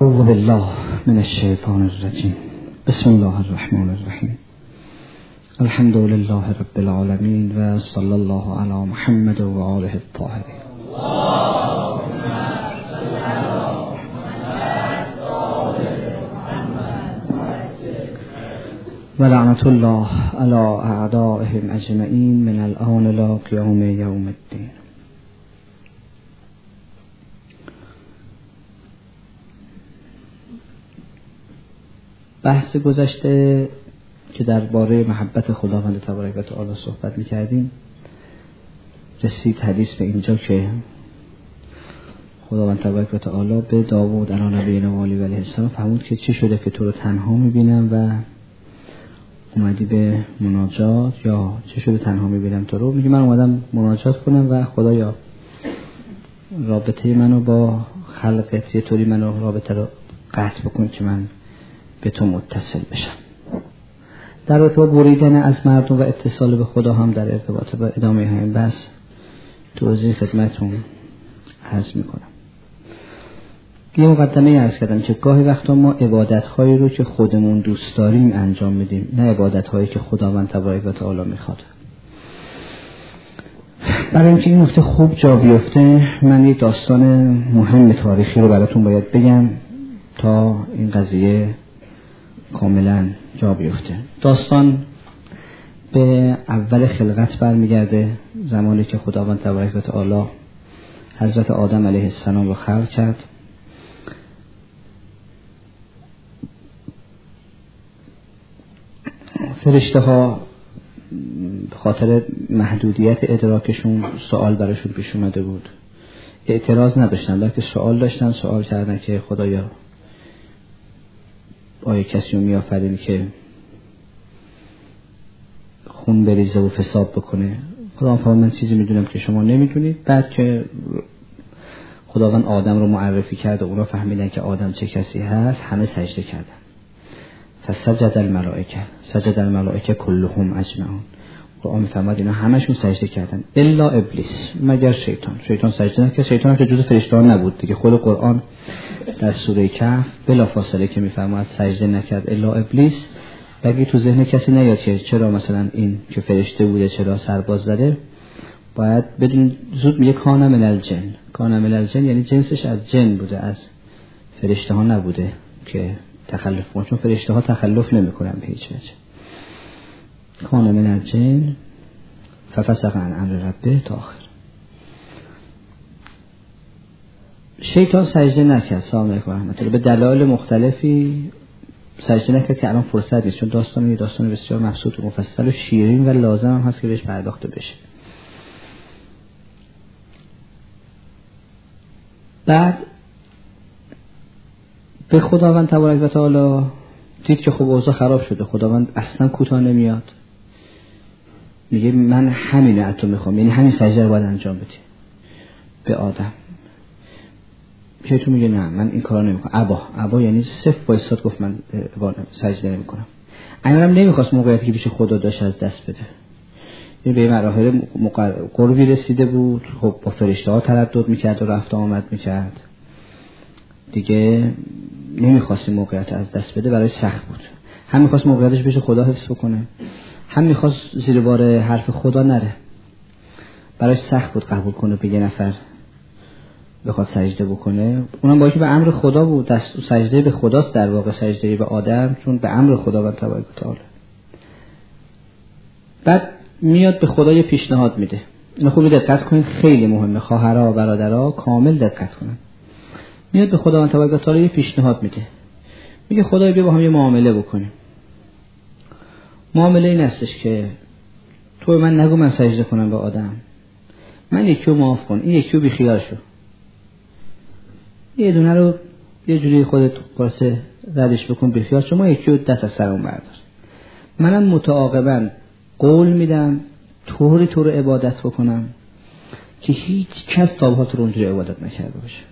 اعوذ بالله من الشیطان الرجیم. بسم الله الرحمن الرحیم. الحمد لله رب العالمین و صلی الله علی محمد و آله الطاهرین. و لعنت الله علی اعدائهم اجمعین من الآن الی قیام یوم الدین. بحث گذشته که درباره محبت خداوند تبارک و تعالی صحبت می‌کردیم، رسید حدیث به اینجا که خداوند تبارک و تعالی به داوود علی نبینا و علیه السلام فرمود که چی شده که تو رو تنها می‌بینم و اومدی به مناجات، یا چی شده تنها می‌بینم تو رو؟ میگه من اومدم مناجات کنم و خدایا رابطه منو با خلقت یه طوری منو رابطه رو قطع بکن که من به تو متصل بشم. در ارتباط بریدن از مردم و اتصال به خدا هم در ارتباط با ادامه همین بحث توضیح خدمتون عرض میکنم. یه مقدمه عرض کردم که گاهی وقتا ما عبادت‌هایی رو که خودمون دوست داریم انجام میدیم، نه عبادت‌هایی که خداوند تبارک و تعالی میخواد. برای اینکه این نکته خوب جا بیفته، من یک داستان مهم تاریخی رو براتون باید بگم تا این قضیه کاملا جا بیفته. داستان به اول خلقت برمیگرده، زمانی که خداوند تبارک و تعالی حضرت آدم علیه السلام رو خلق کرد. فرشته ها به خاطر محدودیت ادراکشون سوال براشون پیش اومده بود، اعتراض نداشتن بلکه سوال داشتن. سوال کردن که خدایا آیا کسی رو می‌آفرینی که خون بریزه و فساد بکنه؟ خداوند فرمود من چیزی میدونم که شما نمیدونید. بعد که خداوند آدم رو معرفی کرد و اونا فهمیدن که آدم چه کسی هست، همه سجده کردن. فسجد الملائکه، سجد الملائکه کلهم اجمعون. قرآن میفرماد اینا همشون سجده کردن الا ابلیس، مگر شیطان. شیطان سجده نکرد. شیطان که جزو فرشته‌ها نبود دیگه. خود قرآن در سوره کهف بلافاصله که میفرماد سجده نکرد الا ابلیس، اگه تو ذهن کسی نیاد که چرا مثلا این که فرشته بوده چرا سرباز زده، باید بدون زود میگه کان من الجن. کان من الجن یعنی جنسش از جن بوده، از فرشته ها نبوده که تخلف کنه، چون فرشته ها تخلف نمیکنن به هیچ وجه. کان من الجن ففسق عن امر ربه تا آخر. شیطان سجده نکرد. سلام علیکم و رحمت الله. به دلایل مختلفی سجده نکرد که الان فرصت نیست، چون داستان بسیار مبسوط و مفصل و شیرین و لازم هم هست که بهش پرداخته بشه. بعد به خداوند تبارک و تعالی دید که خب اوضاع خراب شده. خداوند اصلا کوتاه نمیاد، میگه من همین از تو میخوام، یعنی همین سجده رو باید انجام بدی به آدم. شیطان میگه نه من این کارا نمیکنم. ابا یعنی صفر وایساد، گفت من سجده نمیکنم. اینم نمیخواست موقعیتی که پیش خدا داشت از دست بده. این به مراحل قربی رسیده بود. خب با فرشته ها تردد میکرد و رفت آمد میکرد دیگه. نمیخواست این موقعیت از دست بده، برای سخت بود. هم میخواست موقعیتش پیش خدا حفظ بکنه، هم میخواست زیر بار حرف خدا نره. برای سخت بود قبول کنه به یه نفر بخواد سجده بکنه. اونم با اینکه به امر خدا بود، دست سجده به خداست در واقع، سجده به آدم چون به امر خداوند تبارک و تعالی. بعد میاد به خدا یه پیشنهاد میده. اینو خوب دقت کنید، خیلی مهمه. خواهرها و برادرها کامل دقت کنن. میاد به خداوند تبارک و تعالی یه پیشنهاد میده. میگه خدای بیا با هم یه معامله بکنیم. معامله این هستش که تو من نگو من سجده کنم به آدم، من یکی رو معاف کن، این یکی رو بیخیال شو، یه دونه رو یه جوری خودت قاسه ردش بکن بیخیال شو، ما یکی رو دست از سرمون بردار. منم متعاقباً قول میدم طوری تو رو عبادت بکنم که هیچ کس تا به تو اونجوری عبادت نکرده باشه.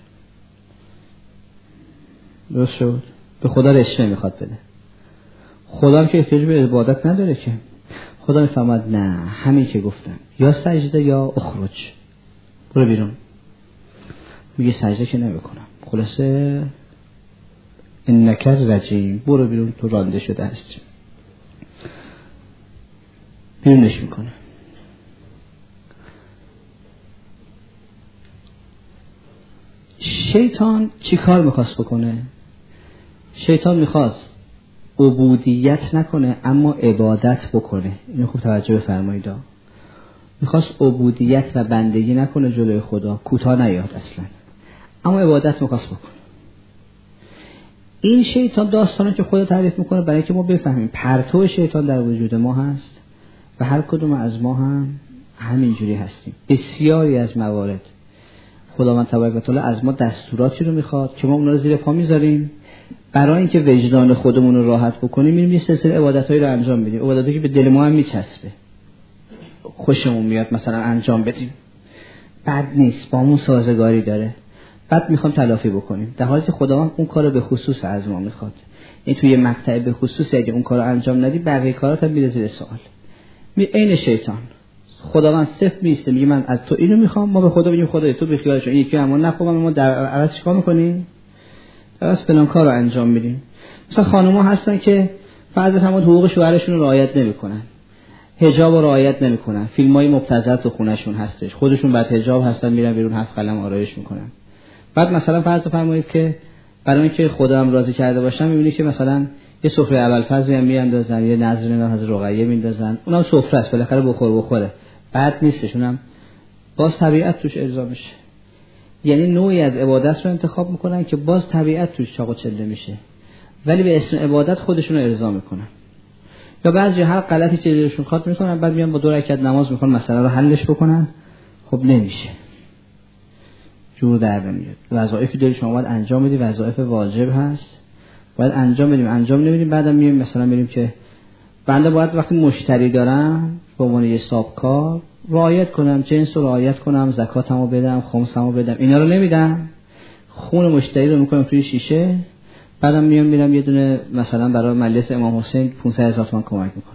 درست شد؟ به خدا رشوه میخواد بده. خدا هم که احتیاج به عبادت نداره که. خدا میفهمد نه، همین که گفتم، یا سجده یا اخرج، برو بیرون. میگه سجده که نمیکنم. خلاصه انک رجیم، برو بیرون، تو رانده شده هستی. بیرونش میکنه. شیطان چی کار میخواست بکنه؟ شیطان میخواست عبودیت نکنه اما عبادت بکنه. اینو خوب توجه بفرمایید. میخواست عبودیت و بندگی نکنه جلوی خدا، کوتاه نیاد اصلا، اما عبادت میخواست بکنه. این شیطان داستانه که خدا تعریف میکنه برای اینکه ما بفهمیم پرتو شیطان در وجود ما هست و هر کدوم از ما هم همینجوری هستیم. بسیاری از موارد خداوند تبارک و تعالی از ما دستوراتی رو میخواد که ما اون رو زیر پا میذاریم برای اینکه وجدان خودمون رو راحت بکنیم. میریم یه سلسله عبادتایی رو انجام میدیم، عبادتی که به دل ما هم میچسبه، خوشمون میاد مثلا انجام بدیم، بد نیست، با همون سازگاری داره، بعد میخوام تلافی بکنیم، در حالی که خداوند اون کارو به خصوص از ما میخواد. این توی مقطع به خصوص اگه اون کارو انجام ندی بقیه کارات هم میره زیر سوال. عین شیطان خداوند صفر میسته میگه من از تو اینو میخوام، ما به خدا میگیم خدای تو بیخیالش این یکی همون نخوام، ما در عوض چیکار میکنیم؟ درست فلان کارو انجام میدیم. مثلا خانوما هستن که فرض فرمود حقوق شوهرشون رو رعایت نمیکنن، حجاب رو رعایت نمیکنن، فیلمای مبتذل تو خونهشون هستش، خودشون بعد حجاب هستن میرن بیرون 7 قلم آرایش میکنن. بعد مثلا فرض فرمایید که برای اینکه خدا هم راضی کرده باشن میبینی که مثلا یه سفره اول فضلی هم میاندازن، یه نظر از رقیه میندازن، اونم سفره است بالاخره بخوره، بعد نیستش، اونم باز طبیعت توش ارضا میشه. یعنی نوعی از عبادت رو انتخاب میکنن که باز طبیعت توش چاق و چله میشه، ولی به اسم عبادت خودشون رو ارضا میکنن. یا بعضی هر غلطی که دلشون خواد میکنن، بعد میان با 2 رکعت نماز میخوان مسئله رو حلش بکنن، خب نمیشه، جور در نمیاد. وظایفی دلشون اومد انجام بدی، وظایف واجب هست باید انجام بدیم، انجام نمیدیم، بعدم میایم مثلا میگیم که بنده باید وقتی مشتری دارم به عنوان یه حسابکار رعایت کنم، جنس رو رعایت کنم، زکاتمو بدم، خمسمو بدم، اینا رو نمیدم، خون مشتری رو میکنم توی شیشه، بعدم میرم یه دونه مثلا برای مجلس امام حسین 500,000 تومان کمک میکنم.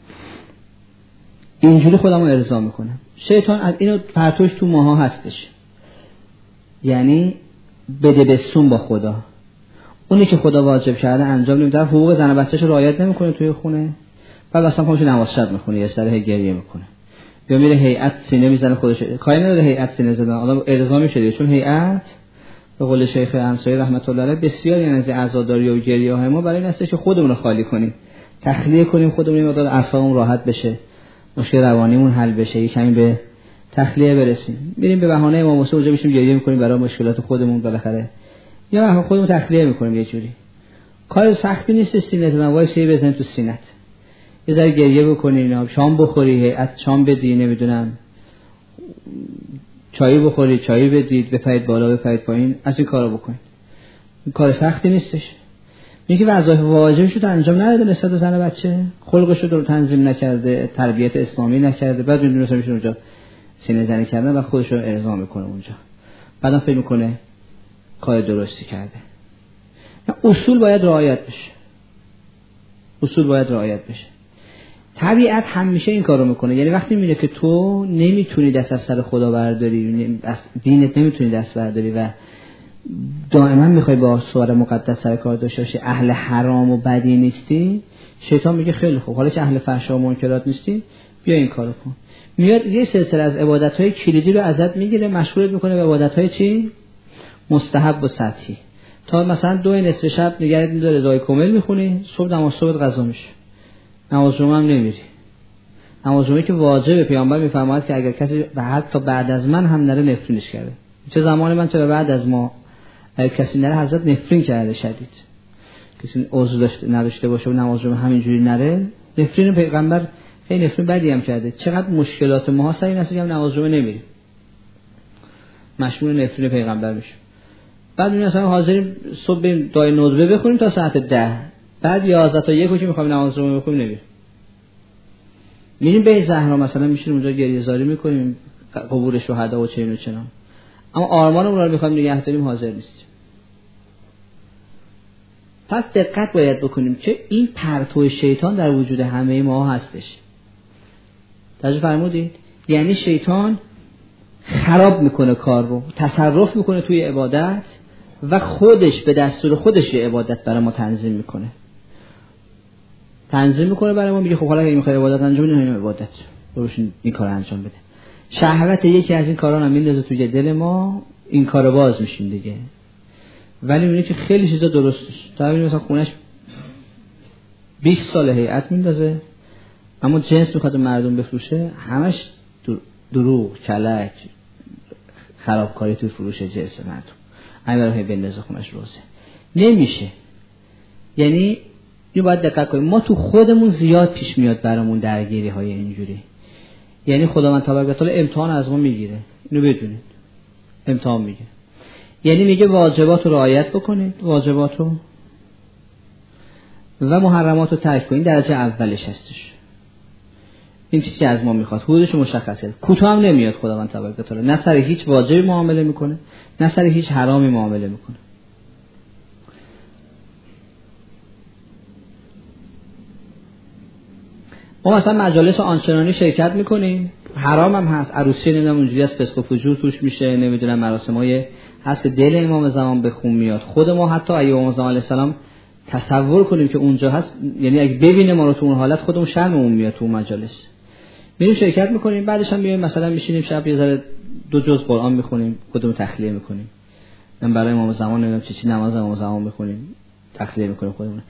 اینجوری خودمو ارضا میکنم. شیطان از اینو پرتوش تو ماها هستش، یعنی بده بسون با خدا، اونی که خدا واجب کرده انجام نمیده، حقوق زن و بچه‌شو رعایت نمیکنه توی خونه، بعد اصلا خودش نماز شب میخونه، یه سر گریه میکنه، یا میره هیئت سینه میزنه خودش، کاری نداره هیئت سینه زدن، آدم ارضا میشه، چون هیئت به قول شیخ انصاری رحمت الله علیه بسیاری از عزاداری و گریه های ما برای این است که خودمون رو خالی کنیم، تخلیه کنیم، خودمون مقدار اعصابمون راحت بشه، مشکل روانیمون حل بشه، کمی به تخلیه برسیم. میریم به بهانه امام حسین اونجا میشیم گریه میکنیم برای مشکلات خودمون بالاخره، یا خودمون تخلیه میکنیم. یه جوری کار سختی نیست، سینه زدن وایسی بزنید تو سینت، یه ذره گریه بکنی، اینا شام بخوری، هیئت شام بدی، نمیدونم چای بخوری، چای بدید، بپرید بالا بپرید پایین، از این کارا بکنید. این کار سختی نیستش. میگه وظایف واجبش رو انجام نداده نسبت به زن و بچه، خلقش رو تنظیم نکرده، تربیت اسلامی نکرده، بعد میدونه میشه اونجا سینه زنی کردن و خودش رو ارضا میکنه اونجا، بعدم فکر میکنه کار درستی کرده. اصول باید رعایت بشه، اصول باید رعایت بشه. طبیعت همیشه این کارو میکنه، یعنی وقتی میبینه که تو نمیتونی دست از سر خدا برداری، از دینت نمیتونی دست برداری و دائما میخوای با سوار مقدس سر کار داشته باشی، اهل حرام و بدی نیستی، شیطان میگه خیلی خوب، حالا که اهل فحشا و منکرات نیستی بیا این کارو کن. میاد یه سلسله از عبادت‌های کلیدی رو ازت میگیره، مشغولت میکنه به عبادت‌های چی؟ مستحب و سطحی. تا مثلا 2 نصف شب نگرت می‌داره دعای کامل میخونی، صبح نماز صبح غذا میشه، نماز جمعه هم نمیری. نماز جمعه که واجبه، پیامبر میفرماید که اگر کسی حتی بعد از من هم نره نفرینش کرده. چه زمان من چه بعد از ما اگر کسی نره حضرت نفرین کرده شدید. کسی عضو نداشته باشه و نماز جمعه همینجوری نره، نفرین پیغمبر خیلی نفرین بدی هم کرده. چقدر مشکلات ما سر این است که نماز جمعه نمیریم، مشمول نفرین پیغمبر میشه. بعد میگن مثلا حاضریم صبح بریم دعای ندبه بخونیم تا ساعت 10، بعد 11 تا 1 که میخوایم نماز رو بخونیم نمیریم. میریم به زهرا مثلا میشیم اونجا گریه زاری میکنیم، قبور شهدا و چین و چنان، اما آرمانمون رو میخوایم نگه داریم حاضر نیستیم. پس دقت باید بکنیم که این پرتو شیطان در وجود همه ما هستش. توجه فرمودید؟ یعنی شیطان خراب میکنه کار رو، تصرف میکنه توی عبادت، و خودش به دستور خودش یه عبادت برای ما تنظیم میکنه برای ما، میگه خب حالا اگه میخوای عبادت انجام بدی این عبادت بروشین این کار انجام بده. شهوت یکی از این کارا رو میندازه توی دل ما، این کارو باز میشین دیگه. ولی میگه که خیلی چیزا درست نیست. تا ببین مثلا خونش 20 سال هیئت میندازه اما جنس میخواد مردم بفروشه، همش دروغ، کلک، خرابکاری توی فروش جنس مردم. همین برای بندازه خونش روزه نمیشه. یعنی این باید دقت کنیم، ما تو خودمون زیاد پیش میاد برامون درگیری های اینجوری. یعنی خداوند تبارک و تعالی امتحان از ما میگیره، اینو بدونید، امتحان میگیره. یعنی میگه واجبات رو رعایت بکنید، واجبات رو، و محرمات رو ترک کنید. درجه اولش هستش این چیزی که از ما میخواد، حدودش مشخصه. کوتاه هم نمیاد خداوند تبارک و تعالی، نه سر هیچ واجبی معامله میکنه نه سر هیچ حرامی معامله میکنه. ما مثلا مجالس آنچنانی شرکت میکنیم، حرام هم هست، عروسی نمیدونم اونجوری از فسق و فجور توش میشه، نمیدونم مراسمای هست که دل امام زمان به خون میاد. خود ما حتی اگه امام زمان علیه السلام تصور کنیم که اونجا هست، یعنی اگه ببینیم ما رو تو اون حالت خودمون شرممون میاد تو مجالس. میریم شرکت میکنیم، بعدش هم میایم مثلا میشینیم شب یه ذره 2 جزء قرآن میخونیم، خودمون تخلیه میکنیم. من برای امام زمان نمیدونم چی نماز امام زمان میخونیم، تخلیه میکنیم خودمون.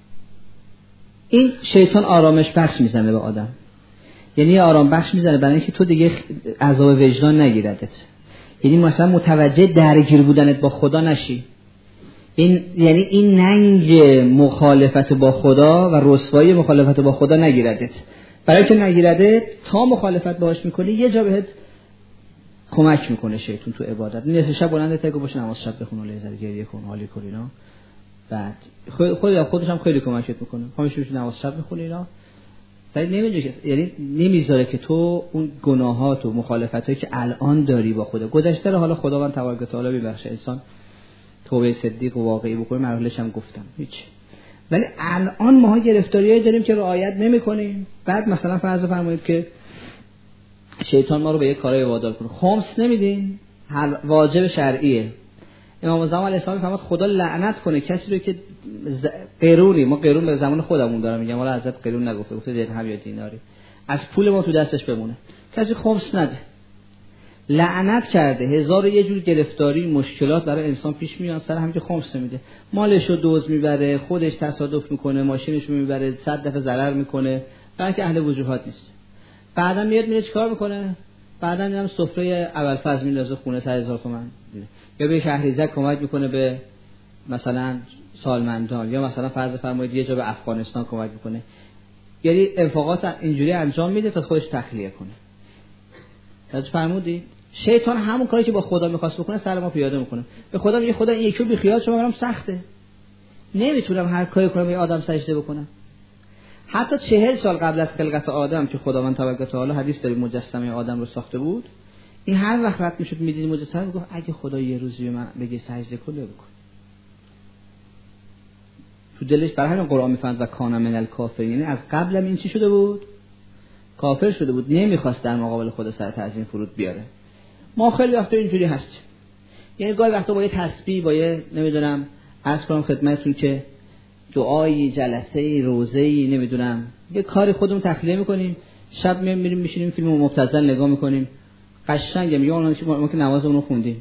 این شیطان آرامش بخش میزنه به آدم، یعنی آرام بخش میزنه برای اینکه تو دیگه عذاب وجدان نگیردت. یعنی مثلا متوجه درگیر بودنت با خدا نشی. این یعنی این ننگ مخالفت با خدا و رسوایی مخالفت با خدا نگیردت. برای که نگیردت تا مخالفت باهاش میکنی یه جا بهت کمک میکنه شیطان تو عبادت. نصف شب بلندت بگو باشه نماز شب بخون و لیزر گریه کن حالی کن اینا. بعد خودش هم خیلی کمکت میکنه. خودش نماز شب میخونه اینا. ولی نمیذاره، یعنی نمیذاره که تو اون گناهات و مخالفتایی که الان داری با خدا گذشته رو حالا خداوند تبارک و تعالی ببخشه، انسان توبه صدیق و واقعی بکنه. مرحله‌اش هم گفتم هیچ. ولی الان ما گرفتاریایی داریم که رعایت نمی‌کنیم. بعد مثلا فرض فرمایید که شیطان ما رو به یک کارای وادار کنه، خمس نمیدین، واجب شرعیه. امام زمان علیه السلام فرمود خدا لعنت کنه کسی رو که قرونی، ما قرون به زمان خودمون دارم میگم، حالا حضرت قرون نگفته، گفته درهم یا دیناری، از پول ما تو دستش بمونه، کسی خمس نده. لعنت کرده. 1001 جور گرفتاری مشکلات برای انسان پیش میاد سر همین که خمس نمیده. مالشو دزد میبره، خودش تصادف میکنه، ماشینشو میبره، 100 دفعه ضرر میکنه، برای که اهل وجوهات نیست. بعدا میره چیکار میکنه؟ بعدا میرم سفره ابوالفضل میندازه خونه 100,000 تومان، یا به شهریزک کمک میکنه به مثلا سالمندان، یا مثلا فرض فرمایید یه جا به افغانستان کمک میکنه. یعنی انفاقات اینجوری انجام میده تا خودش تخلیه کنه. حضرت فرمودی شیطان همون کاری که با خدا میخواست بکنه سر ما پیاده میکنه. به خدا میگه خدا این یکی رو بیخیال شما، برام سخته، نمیتونم هر کاری کنم یه آدم سجده بکنم. حتی 40 سال قبل از خلقت آدم که خداوند تبارک و تعالی حدیث داره مجسمه آدم رو ساخته بود، این هر وقت رد میشد میدید مجسمه میگفت اگه خدا یه روزی به من بگه سجده کن بکن. تو دلش برای همین قرآن میفهمد و کان من الکافرین، یعنی از قبلم این چی شده بود؟ کافر شده بود، نمیخواست در مقابل خدا سر تعظیم فرود بیاره. ما خیلی وقتا اینجوری هست، یعنی گاهی وقتا با یه تسبیح، با یه نمیدونم عرض کنم خدمتتون که دعایی، جلسه‌ای، روزه‌ای، نمیدونم یه کاری خودمون تخلیه میکنیم، شب میریم میشینیم فیلم مبتذل نگاه میکنیم، قشنگه میگه ما که نمازمون رو خوندیم،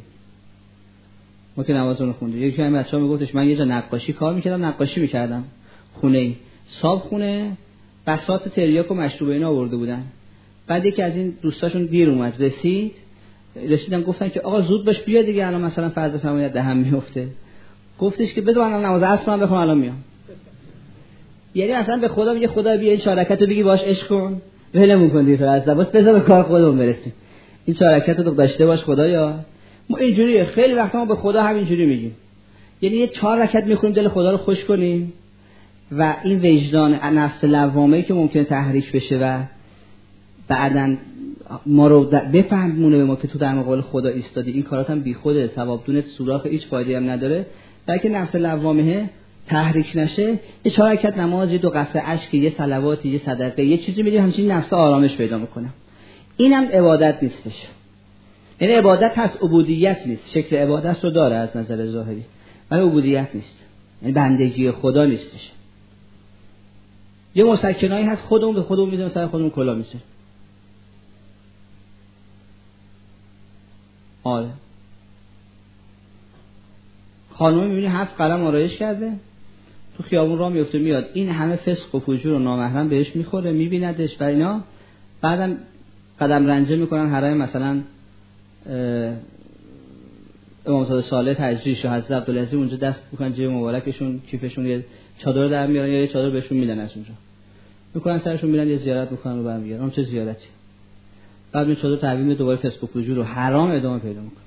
یکی از بچه‌ها میگفتش من یه جا نقاشی کار میکردم، نقاشی میکردم خونه‌ای، صاحب خونه بساط تریاک و مشروب اینا آورده بودن. بعد یکی از این دوستاشون دیر اومد، رسیدم گفتن که آقا زود باش بیا دیگه، الان مثلا فرض فرمایید دهم میفته. گفتش که بذار من نماز عصر من بخونم الان میام. یعنی اصلا به خدا میگه خدا بیا این 4 رکعتو بگی باش عشق کن، ولمون کن دیگه، از لباس بذار به کار خودمون برسیم. این 4 رکعتو داشته باش خدایا. ما اینجوریه، خیلی وقتا ما به خدا همینجوری میگیم، یعنی یه 4 رکعت میخونیم دل خدا رو خوش کنیم و این وجدان نفس لوامه‌ای که ممکنه تحریک بشه و بعداً ما رو بفهمونه به ما که تو در مقابل خدا ایستادی، این کارات هم بیخوده، ثوابدونت سوراخ هیچ فایده‌ای هم نداره. بلکه نفس لوامه تحریک نشه، یه 4 رکعت نماز، 2 قطره اشک، یه صلوات، یه صدقه، یه چیزی میدیم، همچین نفس آرامش پیدا میکنه. اینم عبادت نیستش. یعنی عبادت هست، عبودیت نیست. شکل عبادت رو داره از نظر ظاهری، ولی عبودیت نیست، یعنی بندگی خدا نیستش. یه مسکنایی هست خودمون به خودمون میذاریم سر خودمون کلا میشه. آره خانم میبینی 7 قلم آرایش کرده تو خیابون راه میفته میاد، این همه فسق و فجور و نامحرم بهش میخوره، میبیندش و اینا، بعدم قدم رنجه میکنن حرم مثلا امام صالح تجریش و حضرت عبدالعزیز اونجا دست میکنن جیب مبارکشون کیفشون یه چادر در میارن یا یه چادر بهشون میدن از اونجا میکنن سرشون میرن یه زیارت میکنن و برمیگردن. اون چه زیارتی؟ بعد اون چادر تعویم دوباره فسق و فجور و حرام ادامه پیدا میکنه.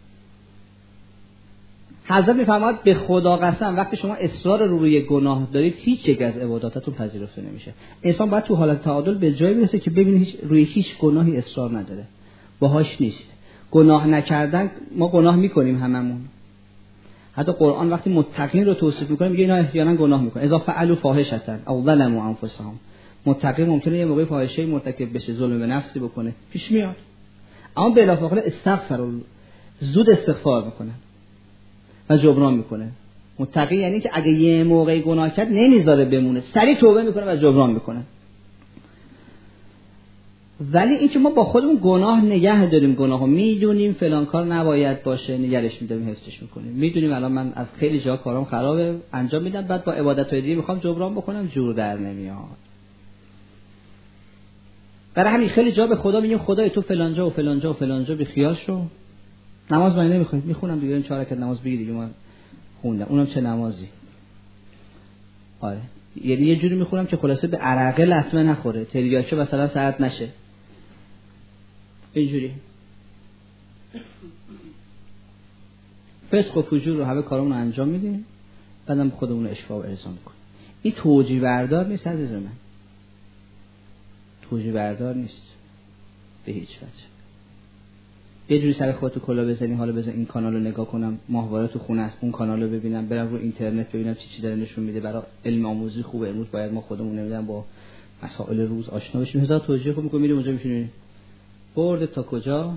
حضرت میفرماید به خدا قسم وقتی شما اصرار روی گناه دارید هیچ یک از عباداتتون پذیرفته نمیشه. انسان باید تو حالت تعادل به جایی برسه که ببینه روی هیچ گناهی اصرار نداره، باهاش نیست. گناه نکردن، ما گناه میکنیم هممون. حتی قرآن وقتی متقین رو توصیف میکنه میگه اینا احیانا گناه میکنن، اذا فعلوا فاحشة او ظلموا انفسهم. متقی ممکنه یه موقع فاحشه مرتکب بشه، ظلم به نفسی بکنه، پیش میاد، اما بلافاصله استغفرالله، زود استغفار میکنه و جبران میکنه. متقی یعنی که اگه یه موقع گناه کرد نمیذاره بمونه، سریع توبه میکنه و جبران میکنه. ولی این که ما با خودمون گناه نگه داریم، گناهو میدونیم فلان کار نباید باشه، نگرش میداریم، حفظش میکنیم، میدونیم الان من از خیلی جا کارام خرابه انجام میدم، بعد با عبادت‌های دیگه میخوام جبران بکنم، جور در نمیاد. برای همین خیلی جا به خدا میگیم خدای تو فلان جا و فلان جا و فلان جا بیخیال شو. نماز من نمیخوام، میخونم دیگه، این 4 رکعت نماز بگی دیگه، ما خوندم، اونم چه نمازی. آره یعنی یه جوری میخونم که خلاصه به عرقه لطمه نخوره، تریاکه مثلا سرد نشه، اینجوری. فسق و فجور رو همه کارمون رو انجام میدیم، بعدم خودمون رو اشفاع و ارضا میکنیم. این توجیه بردار نیست عزیز من، توجیه بردار نیست به هیچ وجه. یه جوری سر خودتو کلا بزنی، حالا بزن این کانال رو نگاه کنم، ماهواره تو خونه است، اون کانال رو ببینم، برم رو اینترنت ببینم چی داره نشون میده، برای علم آموزی خوبه. امروز باید ما خودمون نمیدونم با مسائل روز آشنا بشیم، هزار توجیه خوب میگم، میریم اونجا میشینی برد تا کجا،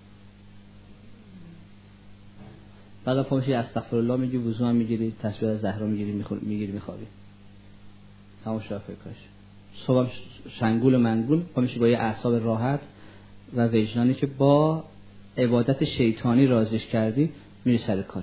بعد پامشی استغفرالله میگی، وضو هم میگیری، تسبیح از زهرا میگیری میخوابی، تمام شد فکرش. صبح شنگول منگول پامشی با یه اعصاب راحت و وجدانی که با عبادت شیطانی رازش کردی میری سر کارت.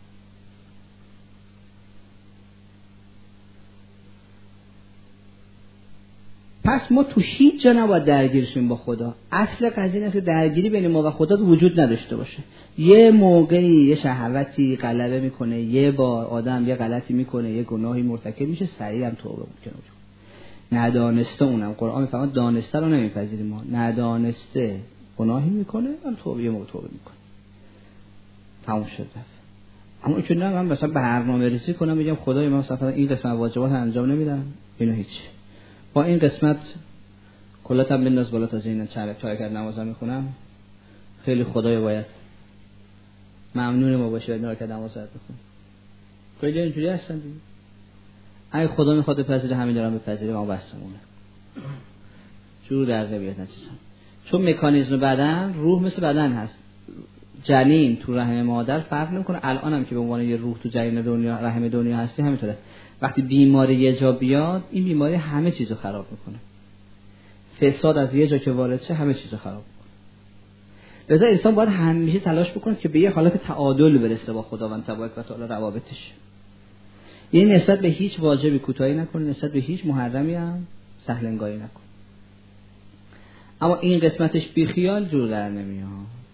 پس ما تو هیچ جا نباید درگیر شیم با خدا. اصل قضیه اینه که درگیری بین ما و خدا وجود نداشته باشه. یه موقعی یه شهوتی غلبه میکنه، یه بار آدم یه غلطی میکنه، یه گناهی مرتکب میشه، سریع هم توبه میکنه. ندانسته، اونم قرآن میفهمه دانسته رو نمیپذیریم ما، ندانسته گناهی میکنه من توبه یه موقع توبه میکنه، تموم شد. اما این که نه من مثلا برنامه‌ریزی کنم بگم خدای من مثلا این قسمت واجبات انجام نمیدم، اینو هیچ، با این قسمت کلاتم بنداز بالا تا زینن چهار رکعت نمازم میخونم، خیلی خدای باید ممنون ما باشه این رکعت نماز رو بخون. خیلی اینجوری هستن دیگه. اگه خدا میخواد بپذیره همین دارم بپذیره، ما بسمونه جور در نمیاد نچیزم. چون مکانیزم بدن، روح مثل بدن هست، جنین تو رحم مادر فرق نمیکنه. الان هم که به عنوان یه روح تو جنین دنیا رحم دنیا هستی همینطور است. وقتی بیماری یه جا بیاد این بیماری همه چیزو خراب میکنه، فساد از یه جا که وارد شه همه چیزو خراب میکنه. لذا انسان باید همیشه تلاش بکنه که به یه حالت تعادل برسه با خداوند تبارک و تعالی روابطش. یعنی نسبت به هیچ واجبی کوتاهی نکنه، نسبت به هیچ محرمی هم سهل انگاری نکنه. اما این قسمتش بیخیال جور در نمیاد.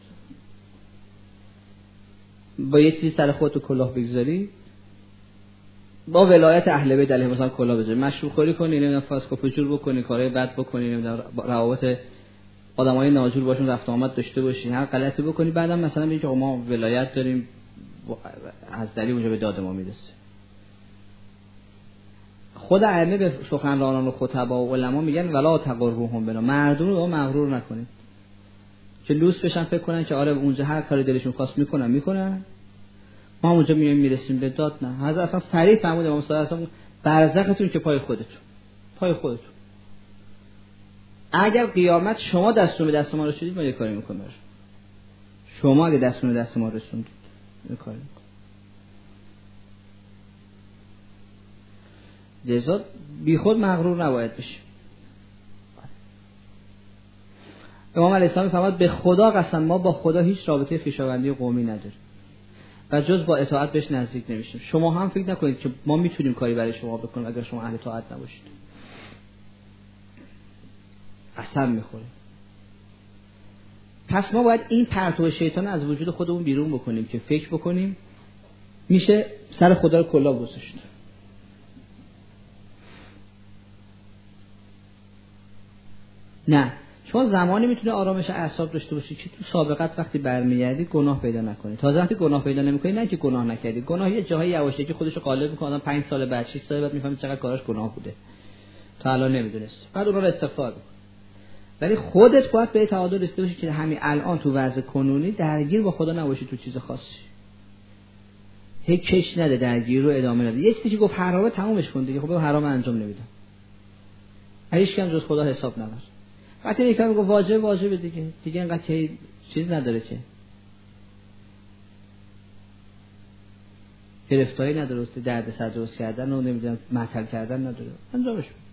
با یه چیزی سر خودتو کلاه بگذاری، با ولایت اهل بیت علیهم السلام کلاه بذاری، مشروب خوری کنی، نمیدونم فاسق و فجور بکنی، کارهای بد بکنی، نمیدونم روابط آدمای ناجور باشون رفت آمد داشته باشی، هر غلطی بکنی، بعدم مثلا میگی ما ولایت داریم، از دلی اونجا به داد ما میرسه. خود ائمه به سخنرانان و خطبا و علما میگن ولا تغرهم بنا، مردم رو مغرور نکنید که لوس بشن فکر کنن که آره اونجا هر کاری دلشون خواست میکنن، ما اونجا میرسیم به داد. نه، حضرت اصلا صریح فرمود امام صادق اصلا برزختون که پای خودتون. اگر قیامت شما دستون به دست ما رسیدید ما یه کاری میکنیم، شما اگه دستون به دست ما رسوندید یه کاری میکنیم. لذا بی خود مغرور نباید بشیم. امام علیه السلام فرمود به خدا قسم ما با خدا هیچ رابطه خویشاوندی قومی نداریم و جز با اطاعت بهش نزدیک نمیشیم. شما هم فکر نکنید که ما میتونیم کاری برای شما بکنیم اگر شما اهل اطاعت نباشید. قسم میخوریم. پس ما باید این پرتو شیطان از وجود خودمون بیرون بکنیم که فکر بکنیم میشه سر خدا رو کلا گذاشت. نه، شما زمانی میتونه آرامش اعصاب داشته باشی که تو سابقت وقتی برمیگردی گناه پیدا نکنی. تازه وقتی گناه پیدا نمیکنی نه که گناه نکردی، گناه یه جاهای یواشکی خودش رو غالب میکنه. 5 سال بعد 6 سال بعد میفهمی چقدر کاراش گناه بوده تا الان نمیدونست، بعد اون رو استغفار بکن. ولی خودت باید به تعادل رسیده باشی که همین الان تو وضع کنونی درگیر با خدا نباشی تو چیز خاصی. هیچ کش نده، درگیر رو ادامه نده. یه چیزی گفت حرامه تمومش کن دیگه. خب حرام انجام نمیدم. هیچ کم جز خدا حساب نبر. وقتی میگم میگه واجب دیگه اینقدر چیز نداره که گرفتاری نداره، درد سر درست کردن و نمیدونم معطل کردن نداره، انجامش بده.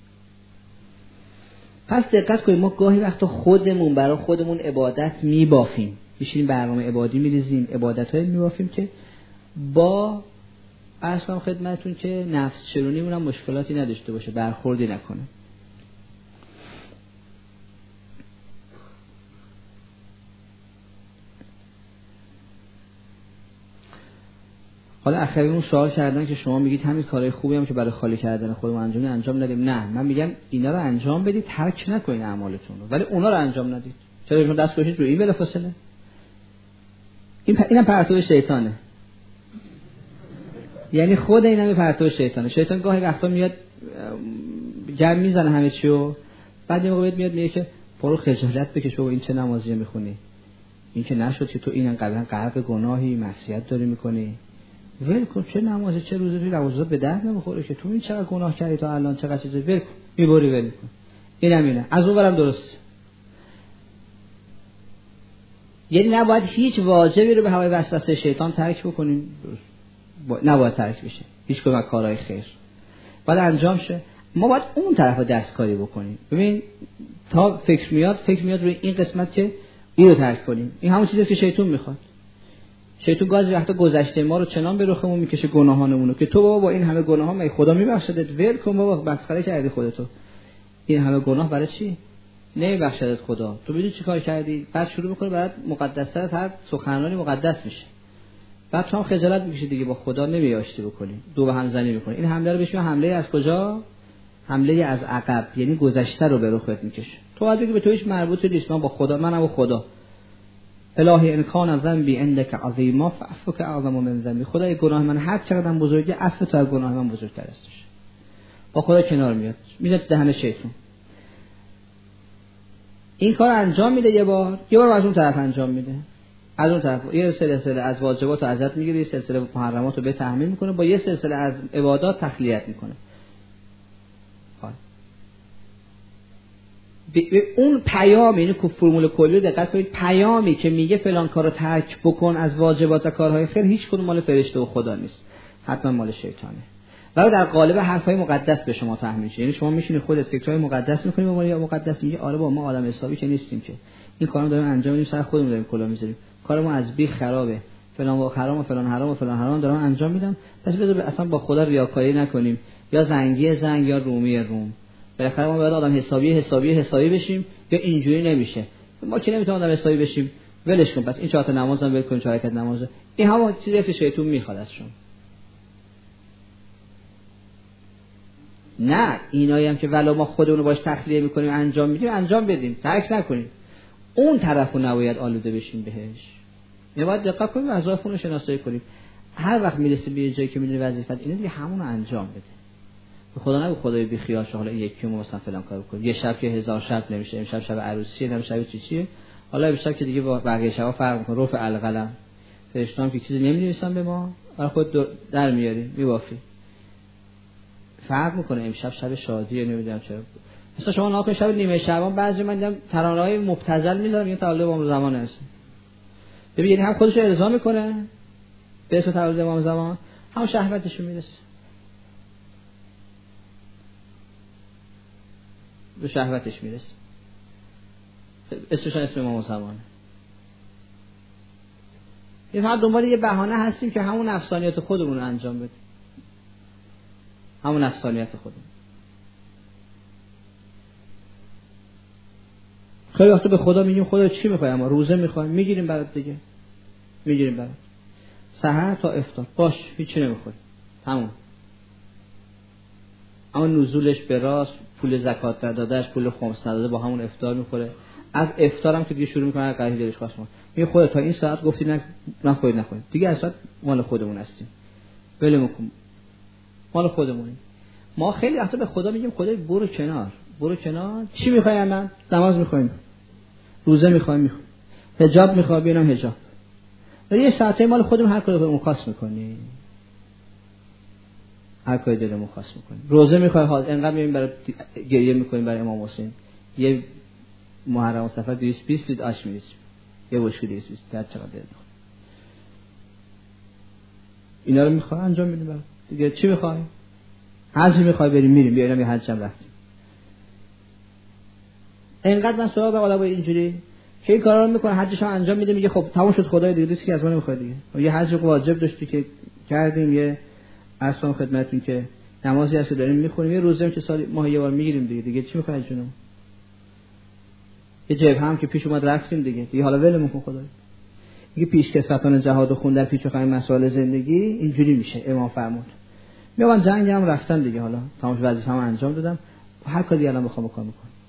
پس دقت کنیم ما گاهی وقتا خودمون برای خودمون عبادت میبافیم، میشینیم برنامه عبادی میریزیم، عبادتایی میبافیم که با اصلا خدمتتون که نفس چرونیمون هم مشکلاتی نداشته باشه، برخوردی نکنه. حالا اخیراً سوال کردن که شما میگید همین کارهای خوبی هم که برای خالی کردن خودمون انجام ندیم. نه، من میگم اینا رو انجام بدید، ترک نکنید اعمالتون رو، ولی اونا رو انجام ندید. چرا شما دست گذاشتید رو این بلافاصله؟ اینم پرتو شیطانه. یعنی خود اینم پرتو شیطانه. شیطان گاهی وقتا میاد گرم میزنه همه چیو، بعد یه موقع میاد میگه که برو خجالت بکش بابا این چه نمازی میخونی، این که نشد که تو اینم غرق گناهی معصیت داری میکنی، ول کن، چه نمازی چه روزی نمازات به درد نمیخوره که تو این چقدر گناه کردی تا الان، چقدر چیزی ول کن، میبری ول کن. اینه از اون برم درست. یعنی نباید هیچ واجبی رو به هوای وسوسه شیطان ترک بکنیم، نباید ترک بشه هیچ کدوم از کارهای خیر باید انجام شه. ما باید اون طرف دستکاری بکنیم. ببین تا فکر میاد روی این قسمت که اینو ترک کنیم. این همون چیزیه که شیطان میخواد. شیطان گاز وقتا گذشته ما رو چنان به رخمون میکشه گناهانمون رو که تو بابا با این همه گناه‌ها مگه خدا میبخشدت؟ ول کن بابا، مسخره کردی خودتو. این همه گناه برای چی؟ نمیبخشدت خدا. تو میدونی چیکار کردی؟ بعد شروع میکنه برات مقدس‌تر، هر سخنرانی مقدس میشه. بعد تو هم خجالت میکشی دیگه، با خدا نمیاشتی بکنی، دو به هم زنی میکنی. این حمله رو بهش میگن حمله از کجا؟ حمله از عقب، یعنی گذشته رو به رخت میکشه. تو باید بگی به تو هیچ مربوطی نیست، من با خدا، منم با خدا. الهی ان کان ذنبی عندک عظیما فعفوک اعظم من ذنبی. خدای گناه من هر چقدر بزرگه، عفو تو از گناه من بزرگتر است. با خدا کنار میاد، میاد دهن شیطان. این کار انجام میده یه بار از اون طرف انجام میده. از اون طرف یه سلسله از واجبات رو ازت میگیره، یه سلسله محرمات رو به تحمیل میکنه، با یه سلسله از عبادات تخلیت میکنه. اون پیام، یعنی که فرمول کلی دقت کنید، پیامی که میگه فلان کارو ترک بکن از واجبات و کارهای خیر، هیچ کدوم مال فرشته و خدا نیست، حتما مال شیطانه. ولی در قالب حرفای مقدس به شما تحمیل میشه. یعنی شما میشینید خودت فکرای مقدس میکنید، مال مقدس میگه آره با ما آدم حسابی که نیستیم که این کارو داریم انجام میدیم، سر خودمون داریم کلا میذاریم، کارمون از بی خرابه، فلان و حرام و فلان حرام و فلان حرام دارم انجام میدم، پس بذار اصلا با خدا ریاکاری نکنیم، یا زنگی زنگ یا رومی روم. بالاخره ما باید آدم حسابی بشیم، یا اینجوری نمیشه. ما که نمیتونیم آدم حسابی بشیم، ولش کن، پس این 4 تا نمازم ول کن، 4 رکعت نماز. این همون چیزی که شیطان میخواد از شما. نه، اینایی هم که ولو ما خودمون رو باش تخلیه میکنیم انجام میدیم، انجام بدیم، ترک نکنیم. اون طرفو نباید آلوده بشیم بهش. باید دقت کنیم، وظایفمون رو شناسایی کنیم. هر وقت میرسیم به یه جایی که میدونی وظیفت اینه دیگه، همون رو انجام بده. به خدا نگو خدای بی خیال شو، حالا یکی مثلا فلان کارو کن. یه شب که 1000 شب نمیشه، امشب شب عروسیه، نمیشه شب چیه. حالا امشب که دیگه با بقیه شبا فرق میکنه. رفع القلم، فرشته‌ام که چیزی نمی‌نویسن به ما، برای خود در میاری، میبافی. فرق میکنه امشب شب شادیه، نمیدونم چرا. مثلا شما ناکن شب نیمه شعبان بعضی من دیدم ترانه‌های مبتذل میذارم، این تولد امام زمان است. ببین یعنی هم خودش رو ارضا میکنه به اسم تولد امام زمان، هم شهوتش میرسه. به شهوتش میرسه. اسمش اسم امام زمانه. یه فقط دنبال یه بهانه هستیم که همون نفسانیت خودمون رو انجام بدیم. همون نفسانیت خودمون. خیلی وقتا به خدا میگیم خدا چی میخوای؟ اما روزه میخوایم، میگیریم برات دیگه. میگیریم برات. سحر تا افطار باش، هیچی نمیخوای. تموم. اما نزولش به راست، پول زکات دادش، پول خمس نداده با همون افطار میخوره. از افطارم که دیگه شروع میکنه قضیه دلش خواست ما. میگه خودت تا این ساعت گفتی نخورید. دیگه اصلا مال خودمون هستیم. ولمون کن. مال خودمونیم. ما خیلی وقتا به خدا میگیم خدای برو کنار. چی میخوای من؟ نماز میخوایم. روزه میخوایم. حجاب میخوام ببینم حجاب. ولی یه ساعته مال خودمون هر کاری خودمون خاص میکنی. هر کاری دلمون خاص میکنی. روزه میخوای حال انقدر میبینیم برای گریه میکنیم برای امام حسین. یه محرم صفر 220 لیتر آش میریزیم. یه بشکه 220 هر چقدر دل میخواد. اینا رو میخوای انجام میدیم برای. دیگه چی میخوای؟ حج میخوای بریم میریم. بیایم یه حج هم رفتیم. انقدر من سوال بالا با اینجوری که این کارا رو میکنه، حجش هم انجام میده، میگه خب تموم شد خدای دیگه چیزی از ما نمیخواد دیگه. یه حج واجب داشتی که کردیم، یه اصلا خدمتتون که نمازی هست داریم میخونیم، یه روزه که سال ماه یه بار میگیریم دیگه چی میخوای جونم؟ یه جبهه هم که پیش اومد رفتیم دیگه حالا ولمون کن خدای. میگه پیشکسوتان جهاد و خوندن پیش و خواهی مسائل زندگی اینجوری میشه. امام فرمود میگم جنگ هم رفتم دیگه، حالا تمام وظیفه‌مو انجام دادم، هر کاری دیگه الان بخوام بکنم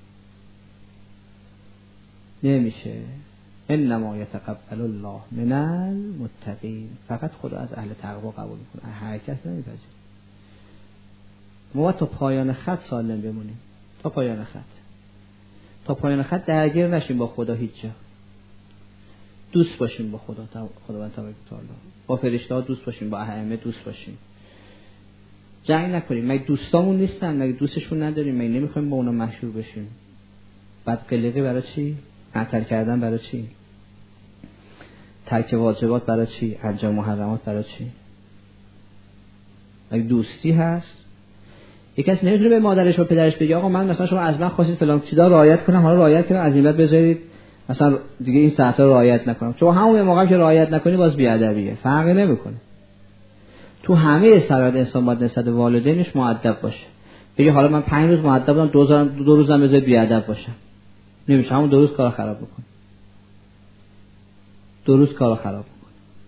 نمیشه. انما یتقبل الله من المتقین. فقط خدا از اهل تقوا قبول میکنه، هر کس نمیپذیره. ما تا پایان خط سالم بمونیم، تا پایان خط درگیر نشیم با خدا هیچ جا. دوست باشیم با خداوند تبارک و تعالی، با فرشته‌ها دوست باشیم، با ائمه دوست باشیم. جنگ نکنیم. مگه دوستامون نیستن؟ مگه دوستشون نداریم؟ مگه نمیخوایم با اونا مشهور بشیم؟ بعد قلقی برای چی؟ معطل کردن برای چی؟ ترک واجبات برای چی؟ انجام محرمات برای چی؟ مگه دوستی هست؟ یک کسی نمیتونه به مادرش و پدرش بگه آقا من مثلا شما از من خواستید فلان چیزا رعایت کنم، حالا رعایت کنم، از این بعد بذارید مثلا دیگه این ساعت‌ها رعایت نکنم. چون همون موقعی که رعایت نکنی باز بی‌ادبیه، فرقی نمیکنه. تو همه شرایط انسان باید نسبت والدینش مؤدب باشه. بگه حالا من 5 روز مؤدب بودم، 2 روزم بذار بی‌ادب باشم. نمیشه، همون 2 روز کارو خراب بکن. 2 روز کارو خراب بکن.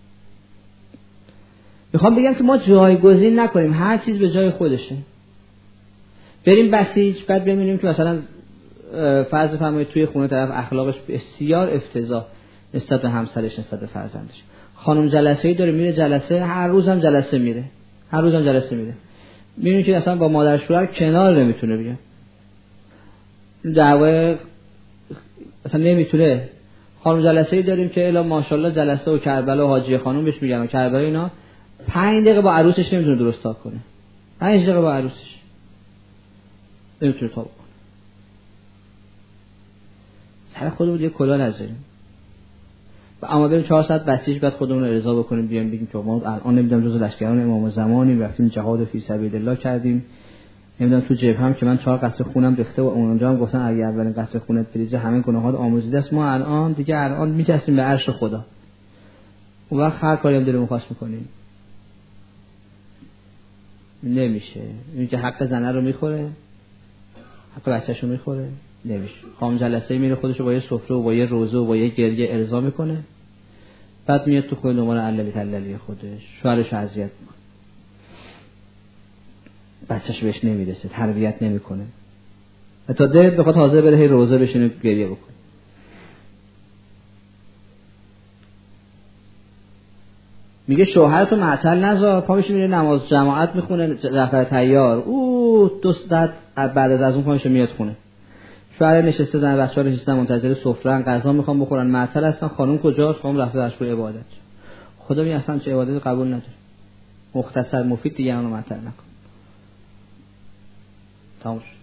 میخوام بگم که ما جایگزین نکنیم، هر چیز به جای خودشه. بریم بسیج بعد ببینیم که مثلا فرض فرمایید توی خونه طرف اخلاقش بسیار افتضاح نسبت به همسرش، نسبت به فرزندش. خانم جلسه‌ای داره میره جلسه، هر روزم جلسه میره. میبینی که اصلا با مادر شوهر کنار نمیتونه بیاد. دعوا اصلا نمیتونه. خانم جلسه‌ای داریم که الا ماشاءالله جلسه و کربلا و حاجی خانم بهش میگن، کربلا اینا 5 دقیقه با عروسش نمیتونه درست تا کنه. 5 دقیقه با عروسش نمیتونه تا کنه. سر خودمون یه کلاه نذاریم. اما بریم 4 ساعت بسیج بعد خودمون رو ارضا بکنیم بیایم بگیم که ما الان نمیدونم جزء لشکران امام زمانی رفتیم جهاد فی سبیل الله کردیم، نمیدونم تو جبهه هم که من 4 قصد خونم ریخته و اونجا هم گفتن اگه اولین قصد خونت بریزه همه گناهات آمرزیده است. ما الان میچستیم به عرش خدا. اون وقت هر کاری هم دلمون خواست میکنیم. نمیشه. این که حق زنه رو میخوره، حق بچه‌شو میخوره. نمیشه. خام جلسه میره خودشو با یه سفره و با یه روزه و با یه گریه ارضا میکنه، بعد میاد تو خود نمونه عللی تللی خودش شوهرش اذیت میکنه، بچه‌ش بهش نمیرسه، تربیت نمیکنه، تا دلت بخواد حاضر بره هی روزه بشینه گریه بکنه. میگه شوهرتو معطل نذار، پا میشه میره نماز جماعت میخونه رفع تیار، او دوست بعد از اون پاشو میاد خونه. شوهر نشسته، زن بچه‌ها نشستن منتظر سفره، غذا میخوام بخورن، معطل هستن. خانم کجاست؟ خانم رفته مشغول عبادت. خدا می اصلا چه عبادت قبول نداره. مختصر مفید دیگه اونو معطل نکن. تموم شد.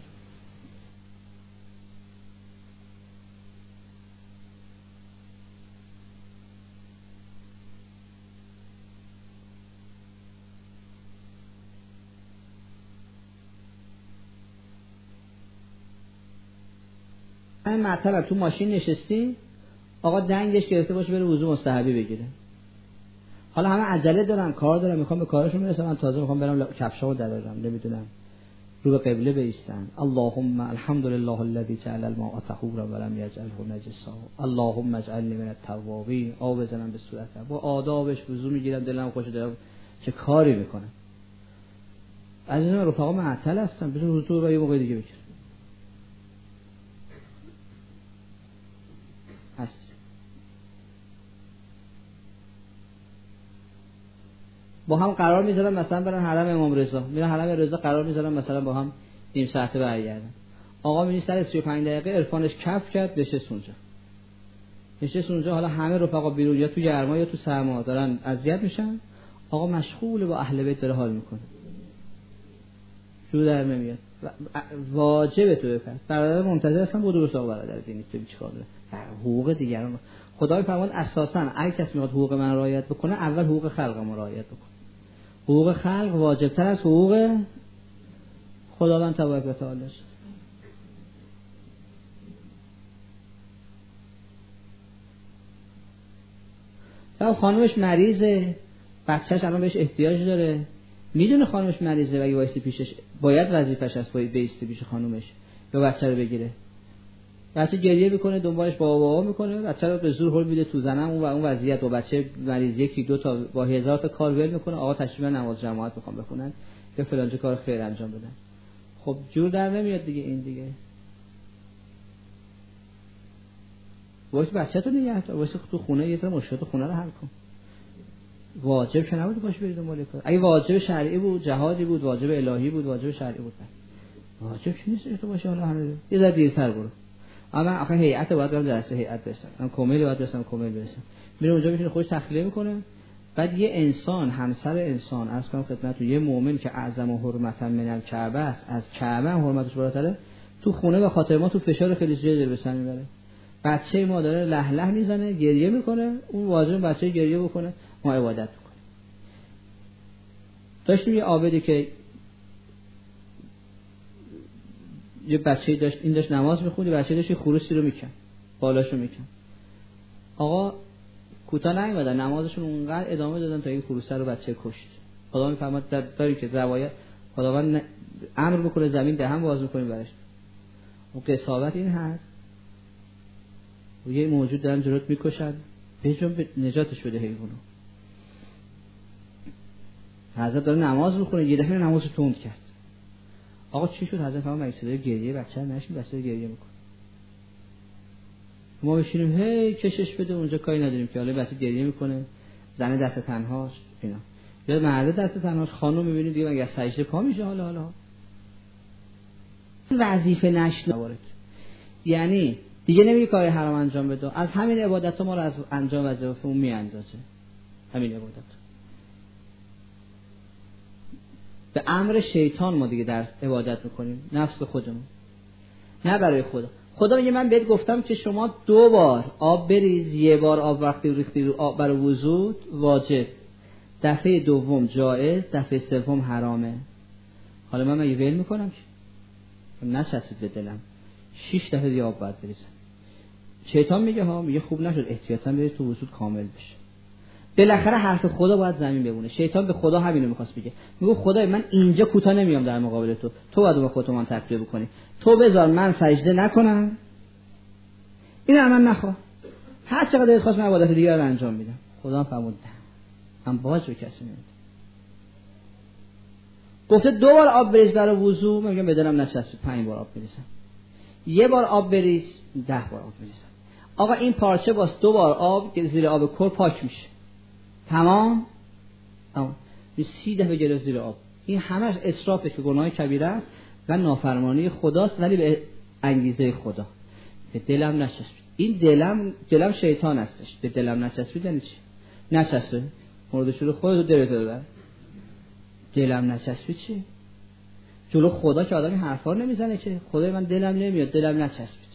این مثلا تو ماشین نشستی، آقا دنگش گرفته باشه بره وضو مستحبی بگیره. حالا همه عجله دارن، کار دارن، میخوام به کارشون برسم، من تازه میخوام برم کفشامو درارم، نمیدونم رو به قبله بایستن. اللهم الحمدلله الذی جعل الماء طهورا ولم یجعله نجسا، اللهم اجعلنی من التوابین. آب بزنم به صورتم، با آدابش وضو میگیرم، دلم خوشه، دارم چه کاری میکنم. عزیزم رفقا معطل هستن، بذار وضو رو یه موقع دیگه بگیر. هست با هم قرار میذارن مثلا برن حرم امام رضا، میرن حرم رضا قرار میذارن مثلا با هم نیم ساعته برگردن. آقا میری سر 35 دقیقه عرفانش کف کرد، نشست اونجا. حالا همه رفقا بیرون یا تو گرما یا تو سرما دارن اذیت میشن، آقا مشغول با اهل بیت داره حال میکنه، جو در نمیاد. واجبه تو بپر. برادر منتظر هستن بود درست. آقا برادر دینی تو چیکار داره؟ حقوق دیگران خدای فرمان اساسا اگه کسی میخواد حقوق من رعایت بکنه، اول حقوق خلق ما رعایت بکنه. حقوق خلق واجبتر از حقوق خداوند تبارک و تعالی است. تا خانومش مریضه، بچه‌ش الان بهش احتیاج داره، میدونه خانومش مریضه و اگه وایسی پیشش باید وظیفش است باید بیسته پیش خانومش یا بچه رو بگیره. بچه گریه میکنه، دنبالش بابا میکنه، بچه رو به زور هول میده تو زنم اون وضعیت با بچه مریض یکی دو تا با 1000 تا کار ول میکنه. آقا تشریف نماز جماعت میخوام بخونن که فلانجا کار خیر انجام بدن. خب جور در نمیاد دیگه. این دیگه واسه بچه‌تو نگه دار، واسه تو خونه یه ذره مشکلات خونه رو حل کن. واجب که نبود باش برید دنبال کار. اگه واجب شرعی بود، جهادی بود، واجب الهی بود، واجب شرعی بود. واجب چی نیست تو باشه. حالا همه یه ذره دیرتر برو. اما آخه هیئت باید برم درس هیئت برسم، من کمیل باید برسم، میره اونجا میشینه خودش تخلیه میکنه. بعد یه انسان، همسر انسان، عرض کنم خدمتتون، یه مؤمن که اعظم حرمتا من الکعبه است، از کعبه حرمتش بالاتره، تو خونه به خاطر ما تو فشار خیلی زیادی به سر میبره. بچه ما داره له له میزنه، گریه میکنه، اون واجب بچه گریه بکنه، ما عبادت میکنیم. داشتیم یه عابدی که یه بچه‌ای داشت، این داشت نماز میخوند، بچه‌ای داشت خروسی رو میکن، بالاشو میکن. آقا کوتاه نیومدن، نمازشون اونقدر ادامه دادن تا این خروسه رو بچه کشت. خدا میفرماد داری که روایت خداوند امر بکنه زمین دهن باز میکنیم برش. اون قساوت این هست و یه موجود دارن جلوت میکشن، بهشون نجاتش بده حیوانو. حضرت داره نماز میخونه، یه دفعه نمازو تند کرد. آقا چی شد؟ حضرت فرمود مگه صدای گریه بچه نشین؟ بچه گریه میکنه. ما بشینیم هی کشش بده، اونجا کاری نداریم که حالا بچه گریه میکنه، زن دست تنهاست اینا، یا مرد دست تنهاست، خانم میبینید دیگه مگه از سجده پا میشه. حالا وظیفه نشنوارد، یعنی دیگه نمیگه کار حرام انجام بده، از همین عبادت ما رو از انجام وظیفه‌مون میاندازه. همین عبادت به امر شیطان ما دیگه در عبادت میکنیم، نفس خودمون، نه برای خدا. خدا میگه من بهت گفتم که شما 2 بار آب بریز، یه بار آب وقتی ریختی رو آب برای وضو واجب، دفعه دوم جایز، دفعه سوم حرامه. حالا من مگه ول میکنم که نشستید به دلم 6 دفعه دیگه آب باید بریزم. شیطان میگه خوب نشد، احتیاطاً برید تو وضو کامل بشه. بالاخره حرف خدا باید زمین بمونه. شیطان به خدا همینو میخواست بگه، میگه خدای من اینجا کوتاه نمیام در مقابل تو باید به خودت من تکلیف بکنی، تو بذار من سجده نکنم، اینا من نخواه، هر چقدر دلت خواست من عبادت دیگه رو انجام میدم. خدا هم فرمود من باج به کسی نمیدم. گفته 2 بار آب بریز برای وضو، میگم به دلم نچسبید 5 بار آب بریزم، 1 بار آب بریز 10 بار آب بریزم. آقا این پارچه باز 2 بار آب که زیر آب کور پاک میشه، تمام 30 دفعه گره زیر آب. این همش اسرافه که گناه کبیره است و نافرمانی خداست، ولی به انگیزه خدا. به دلم نچسبید. این دلم شیطان هستش. به دلم نچسبید یعنی چی؟ نچسبه مورد شروع خودت رو داره. دلم نچسبید چی؟ جلو خدا که آدمی حرفا نمیزنه که خدای من دلم نمیاد، دلم نچسبید.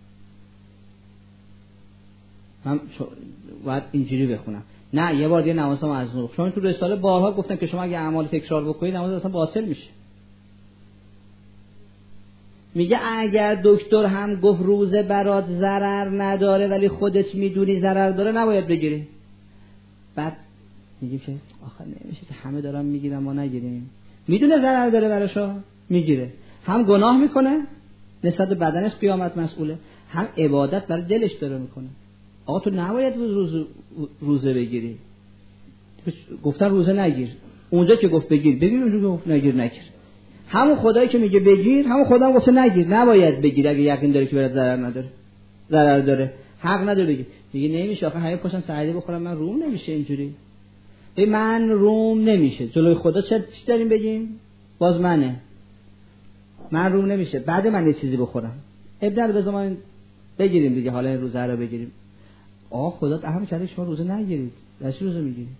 من باید اینجوری بخونم. نه یه بار دیگه نمازم از نور. چون تو رساله بارها گفتم که شما اگه اعمال تکرار بکنید نماز اصلا باطل میشه. میگه اگر دکتر هم گفت روزه برات ضرر نداره ولی خودت میدونی ضرر داره نباید بگیری. بعد میگه که آخه نمیشه که همه دارن میگیرن ما نگیریم. میدونه ضرر داره براشو میگیره، هم گناه میکنه نسبت به بدنش قیامت مسئوله، هم عبادت برای دلش داره میکنه. آقا تو نباید روزه بگیری، گفتن روزه نگیر، اونجا که گفت بگیر بگیر، اونجا که گفت نگیر نگیر. همون خدایی که میگه بگیر همون خدا هم گفته نگیر، نباید بگیر اگه یقین داری که برات ضرر داره حق نداره بگیر. میگه نمیشه آخه همه پاشن سعیده بخورم من روم نمیشه اینجوری. من روم نمیشه جلوی خدا چی داریم بگیم؟ باز من روم نمیشه بعد من یه چیزی بخورم ابدال بذار ما بگیریم دیگه، حالا این روزه رو بگیریم. خدا اهم کرده شما روزه نگیرید، واسه چی روزه میگیرید؟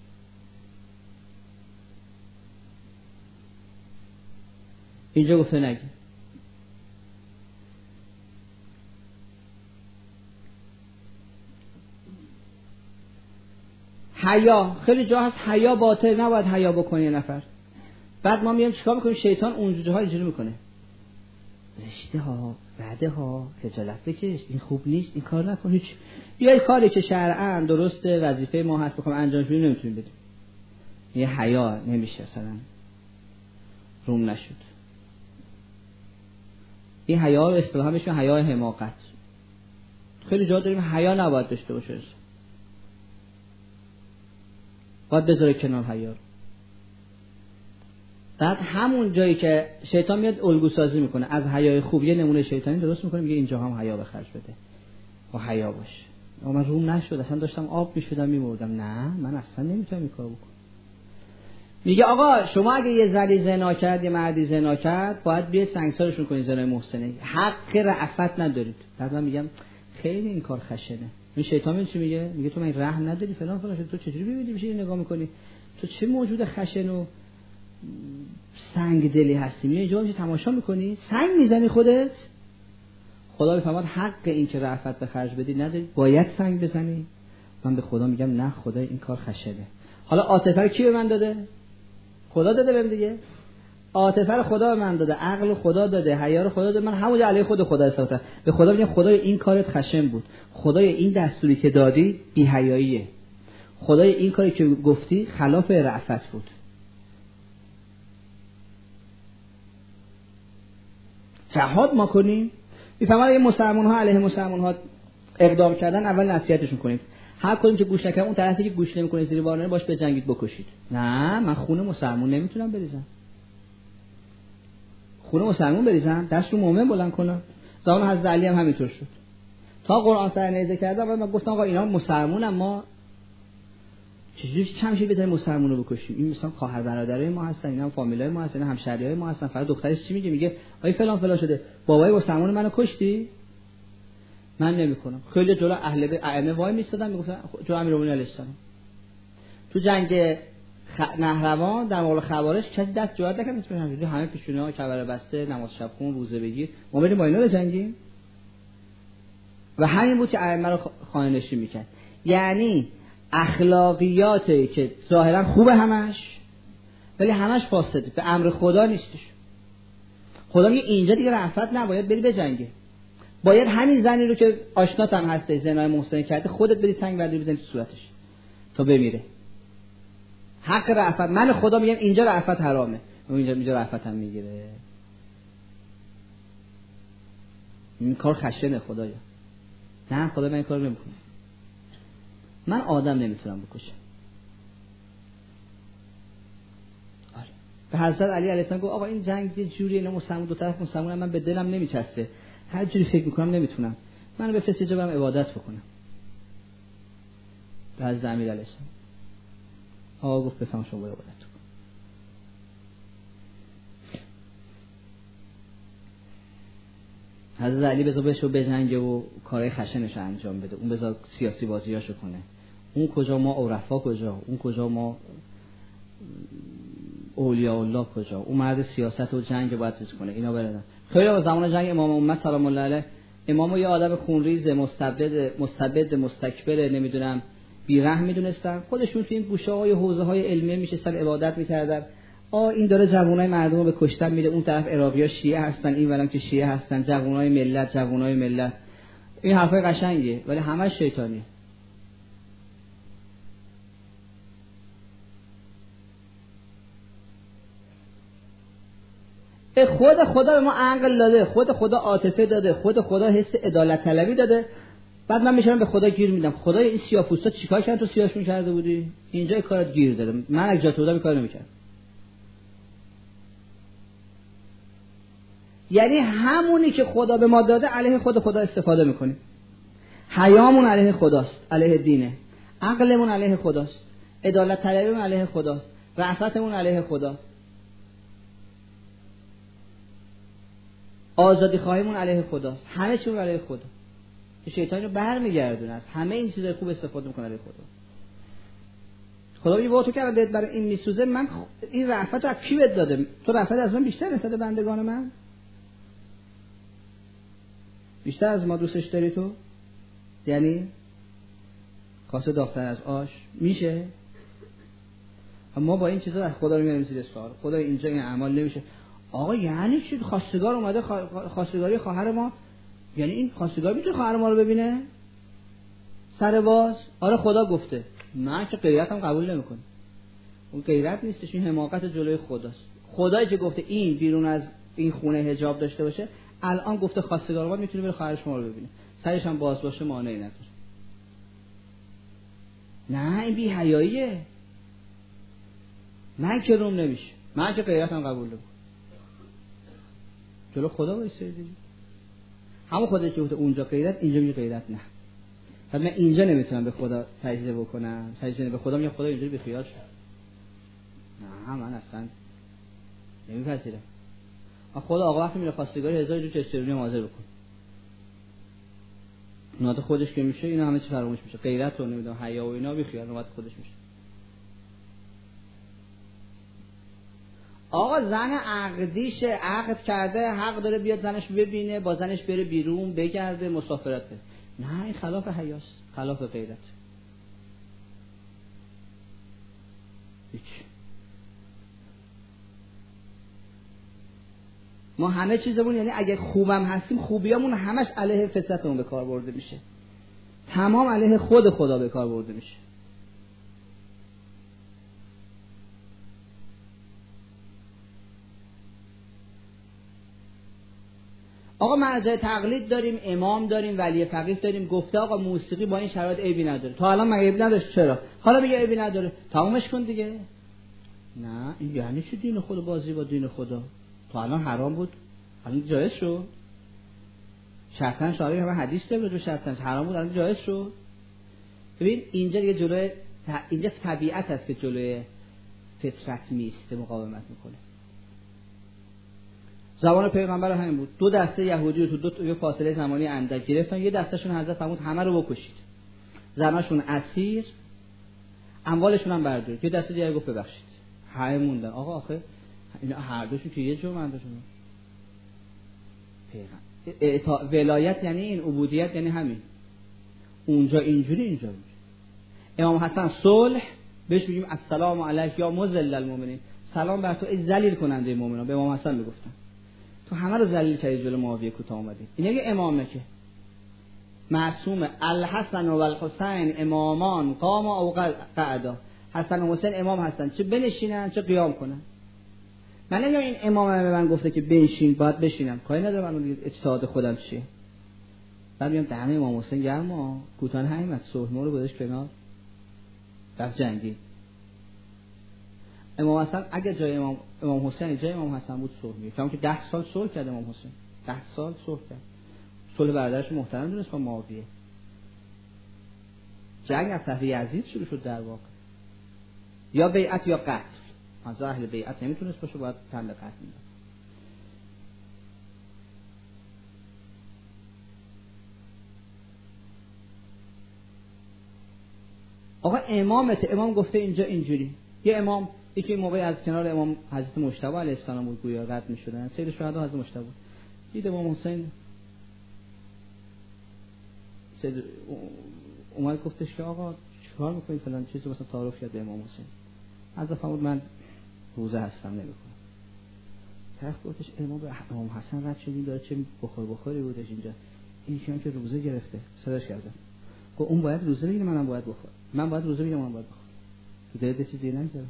اینجا گفته نگیر. حیا خیلی جا هست حیا باطل، نباید حیا بکنه یه نفر. بعد ما میایم چیکار میکنیم؟ شیطان اونجوری ها اینجوری میکنه، زشته ها، بده ها، خجالت بکش، این خوب نیست، این کار نکن، هیچ. یه کاری که شرعاً درسته وظیفه ما هست بخوام انجامش بدیم نمیتونیم بدیم. یه حیا نمیشه اصلا روم نشد. این حیا اصطلاحاً بهش میگن حیا حماقت. خیلی جا داریم حیا نباید داشته باشه، باید بذاره کنار حیا. بعد همون جایی که شیطان میاد الگو سازی میکنه از حیای خوب یه نمونه شیطانی درست میکنه، میگه اینجا هم حیا به خرج بده، با حیا باش. من روم نشد، اصلا داشتم آب میشدم میمردم. نه من اصلا نمیتونم این کارو بکنم. میگه آقا شما اگه یه زنی زنا کرد، یه مردی زنا کرد، باید بیاید سنگسارشون کنید زنای محسنه، حق رأفت ندارید. بعد من میگم خیلی این کار خشنه. این شیطان چی میگه؟ میگه تو من رحم نداری فلان فلان، تو چجوری میبینی میشه نگاه میکنی؟ تو چه موجود خشن و سنگ دلی هستی؟ میای اینجا میشه تماشا میکنی سنگ میزنی خودت. خدا میفهمد حق این که رأفت به خرج بدی نداری، باید سنگ بزنی. من به خدا میگم نه خدا این کار خشنه. حالا عاطفه رو کی به من داده؟ خدا داده بهم دیگه. عاطفه رو خدا به من داده، عقل خدا داده، حیا رو خدا داده. من همون علی خود خدا استفاده. به خدا میگم خدای این کارت خشن بود، خدای این دستوری که دادی بی حیاییه، خدای این کاری که گفتی خلاف رأفت بود. جهاد ما کنیم. میفهمن اگه مسلمان ها علیه مسلمان ها اقدام کردن اول نصیحتشون کنید، هر کدوم که گوش نکنه اون طرفی که گوش نمیکنه زیر بار باش بجنگید بکشید. نه من خون مسلمان نمیتونم بریزم، خون مسلمان بریزم دست رو مومن بلند کنم. زمان حضرت علی هم همینطور شد. تا قرآن سر نیزه کردم و من گفتم آقا اینا مسلمانن، ما چجوری چمشی بزنیم مسلمانو بکشیم؟ این مثلا خواهر برادرای ما هستن، اینا فامیلای ما هستن، همشهریای ما هستن. فردا دخترش چی میگه آی فلان فلان شده، بابای مسلمان منو کشتی؟ من نمیکنم. خیلی جلو اهل ائمه وای میستادن میگفتن جو امیرالمومنین علیه السلام. تو جنگ نهروان در مقابل خوارج کسی دست جرأت نکرد اسمش همینجوری همه پیشونی‌ها کمر بسته نماز شب خون روزه بگیر ما بریم با اینا بجنگیم. و همین بود که ائمه رو خانه‌نشین میکرد. یعنی اخلاقیاتی که ظاهرا خوبه همش ولی همش فاسده، به امر خدا نیستش. خدا میگه اینجا دیگه رأفت نباید بری بجنگی، باید همین زنی رو که آشنات هم هسته زنای محسن کرده خودت بری سنگ برداری بزنی تو صورتش تا بمیره. حق رأفت من خدا میگم اینجا رأفت حرامه، اینجا رأفت هم میگیره. این کار خشنه خدایا. نه خدا من این کارو نمیکنه. من آدم نمیتونم بکشم. آره. به حضرت علی علیه السلام گفت آقا این جنگ یه جوری اینا مسلمان دو طرف مسلمانن، من به دلم نمیچسته، هر جوری فکر میکنم نمیتونم، منو بفرست جا برم عبادت بکنم. به حضرت امیر علیه السلام آقا گفت بفهم شما عبادت کن. حضرت علی بذار بهشو بجنگه و کارهای خشنش رو انجام بده، اون بذار سیاسی بازیاشو کنه، اون کجا ما عرفا کجا، اون کجا ما اولیاء الله کجا، اون مرد سیاست و جنگ باید چیز کنه. اینا بردن خیلی از زمان جنگ امام امت سلام الله علیه امامو یه آدم خونریز مستبد مستکبر نمیدونم بیرحم میدونستن، خودشون تو این گوشه‌های حوزه‌های علمیه میشستن عبادت میکردن، این داره جوانای مردم رو به کشتن میده، اون طرف عراقی‌ها شیعه هستن، این ورم که شیعه هستن، جوانای ملت. این حرفای قشنگه ولی همش شیطانی. خود خدا به ما عقل داده، خود خدا عاطفه داده، خود خدا حس عدالت طلبی داده. بعد من میشم به خدا گیر میدم. خدای این سیاه‌پوستا چیکار کردن تو سیاهشون کرده بودی؟ اینجا کارت گیر داره. من اگه جا تو بودم این کارو نمی‌کردم. یعنی همونی که خدا به ما داده علیه خود خدا استفاده میکنیم. حیامون علیه خداست، علیه دینه. عقلمون علیه خداست. عدالت طلبیمون علیه خداست. رأفتمون علیه خداست. آزادی خواهیمون علیه خداست. همه چیمون علیه خدا. که شیطان رو برمیگردونه از همه این چیزای خوب استفاده میکنه علیه خدا. خدا میگه با تو که دلت برای این میسوزه، من این رأفت رو از کی بهت داده؟ تو رأفت از من بیشتر نسبت بندگان من؟ بیشتر از ما دوستش داری تو؟ یعنی کاسه داختر از آش میشه؟ ما با این چیزا از خدا رو میاریم زیر سوال. خدا اینجا این اعمال نمیشه. آقا یعنی چی؟ خواستگار اومده، خواستگاری خواهر ما، یعنی این خواستگار میتونه خواهر ما رو ببینه؟ سر باز؟ آره خدا گفته. من که غیرتم قبول نمیکنه. اون غیرت نیستش، این حماقت جلوی خداست. خدایی که گفته این بیرون از این خونه حجاب داشته باشه، الان گفته خواستگار ما میتونه بره خواهر شما رو ببینه. سرش هم باز باشه مانعی نداره. نه این بی حیاییه. من که روم نمیشه. من که غیرتم قبول نمیکنه. جلو خدا وایسید دیگه. همون خودش که گفته اونجا غیرت، اینجا میگه غیرت نه. بعد من اینجا نمیتونم به خدا سجده بکنم. سجده به خدا میگم خدا اینجوری بیخیال شد. نه من اصلا نمیپذیرم. خدا آقا وقتی میره خواستگاری 1000 جور تسترونی حاضر بکن. نوبت خودش که میشه اینا همه چی فراموش میشه. غیرت و نمیدونم حیا و اینا بیخیال نوبت خودش میشه. آقا زن عقدیشه، عقد کرده، حق داره بیاد زنش ببینه، با زنش بره بیرون، بگرده، مسافرت بره. نه این خلاف حیاست، خلاف غیرت. هیچ. ما همه چیزمون، یعنی اگه خوبم هستیم خوبیامون همش علیه فطرتمون به کار برده میشه. تمام علیه خود خدا به کار برده میشه. آقا مرجع تقلید داریم، امام داریم، ولی فقیه داریم، گفته آقا موسیقی با این شرایط عیبی نداره. تا الان مگه عیب نداشت؟ چرا حالا میگه عیبی نداره؟ تمامش کن دیگه. نه این یعنی چی دین خدا بازی با دین خدا؟ تا الان حرام بود، الان جایز شد. شرطن شارعی همه حدیث داره رو شرطن حرام بود، الان جایز شد. ببین اینجا دیگه جلوی اینجا طبیعت است که جلوی فطرت میسته، مقاومت میکنه. زمان پیغمبر همین بود. 2 دسته یهودی رو تو یه فاصله زمانی اندک گرفتن، یه دستهشون حضرت فرمود همه رو بکشید، زناشون اسیر، اموالشون هم بردارید. یه دسته دیگه گفت ببخشید، همه موندن. آقا آخه اینا هر دوشون که یه جرم انداشون. پیغمبر ولایت یعنی این، عبودیت یعنی همین. اونجا اینجوری، اینجا اینجوری. امام حسن صلح بهش میگیم السلام علیک یا مذل المؤمنین، سلام بر تو ای ذلیل کننده مؤمنان. به امام حسن میگفتن تو همه رو ذلیل کردی، جلو معاویه کوتاه اومدی. اینا یه امامه که معصوم. الحسن و الحسین امامان قام او قعدا. حسن و حسین امام هستن، چه بنشینن چه قیام کنن. من نمیگم این امام به من گفته که بنشین باید بشینم، کاری ندارم، من اجتهاد خودم چیه. بعد میگم دهن امام حسین گرما، کوتاه نیامد، صلح رو گذاشت کنار، رفت جنگی. امام حسن اگه جای امام حسین جای امام حسن بود صلح می‌کرد. چون که 10 سال صلح کرد امام حسین، 10 سال صلح کرد. صلح برادرش محترم دونست با معاویه. جنگ از طرف یزید شروع شد در واقع، یا بیعت یا قتل. از اهل بیعت نمیتونست باشه، باید تن به قتل میداد. آقا امام گفته اینجا اینجوری. یه امام یکی موقعی از کنار امام حضرت مجتبی علیه السلام بود، گویا رد می‌شدن. سید شهدا حضرت مجتبی دید امام حسین، سید اومد گفتش که آقا چیکار می‌کنی فلان چیزو، مثلا تعارف کرد به امام حسین. حضرت فرمود من روزه هستم نمیکنم. طرف گفتش امام حسن رد شدیم داره چه بخوری بودش اینجا، این که روزه گرفته. صداش کردم گفت اون باید روزه بگیره منم باید بخورم، من باید روزه بگیرم منم باید بخورم. تو دلت چیزی نمیذاره.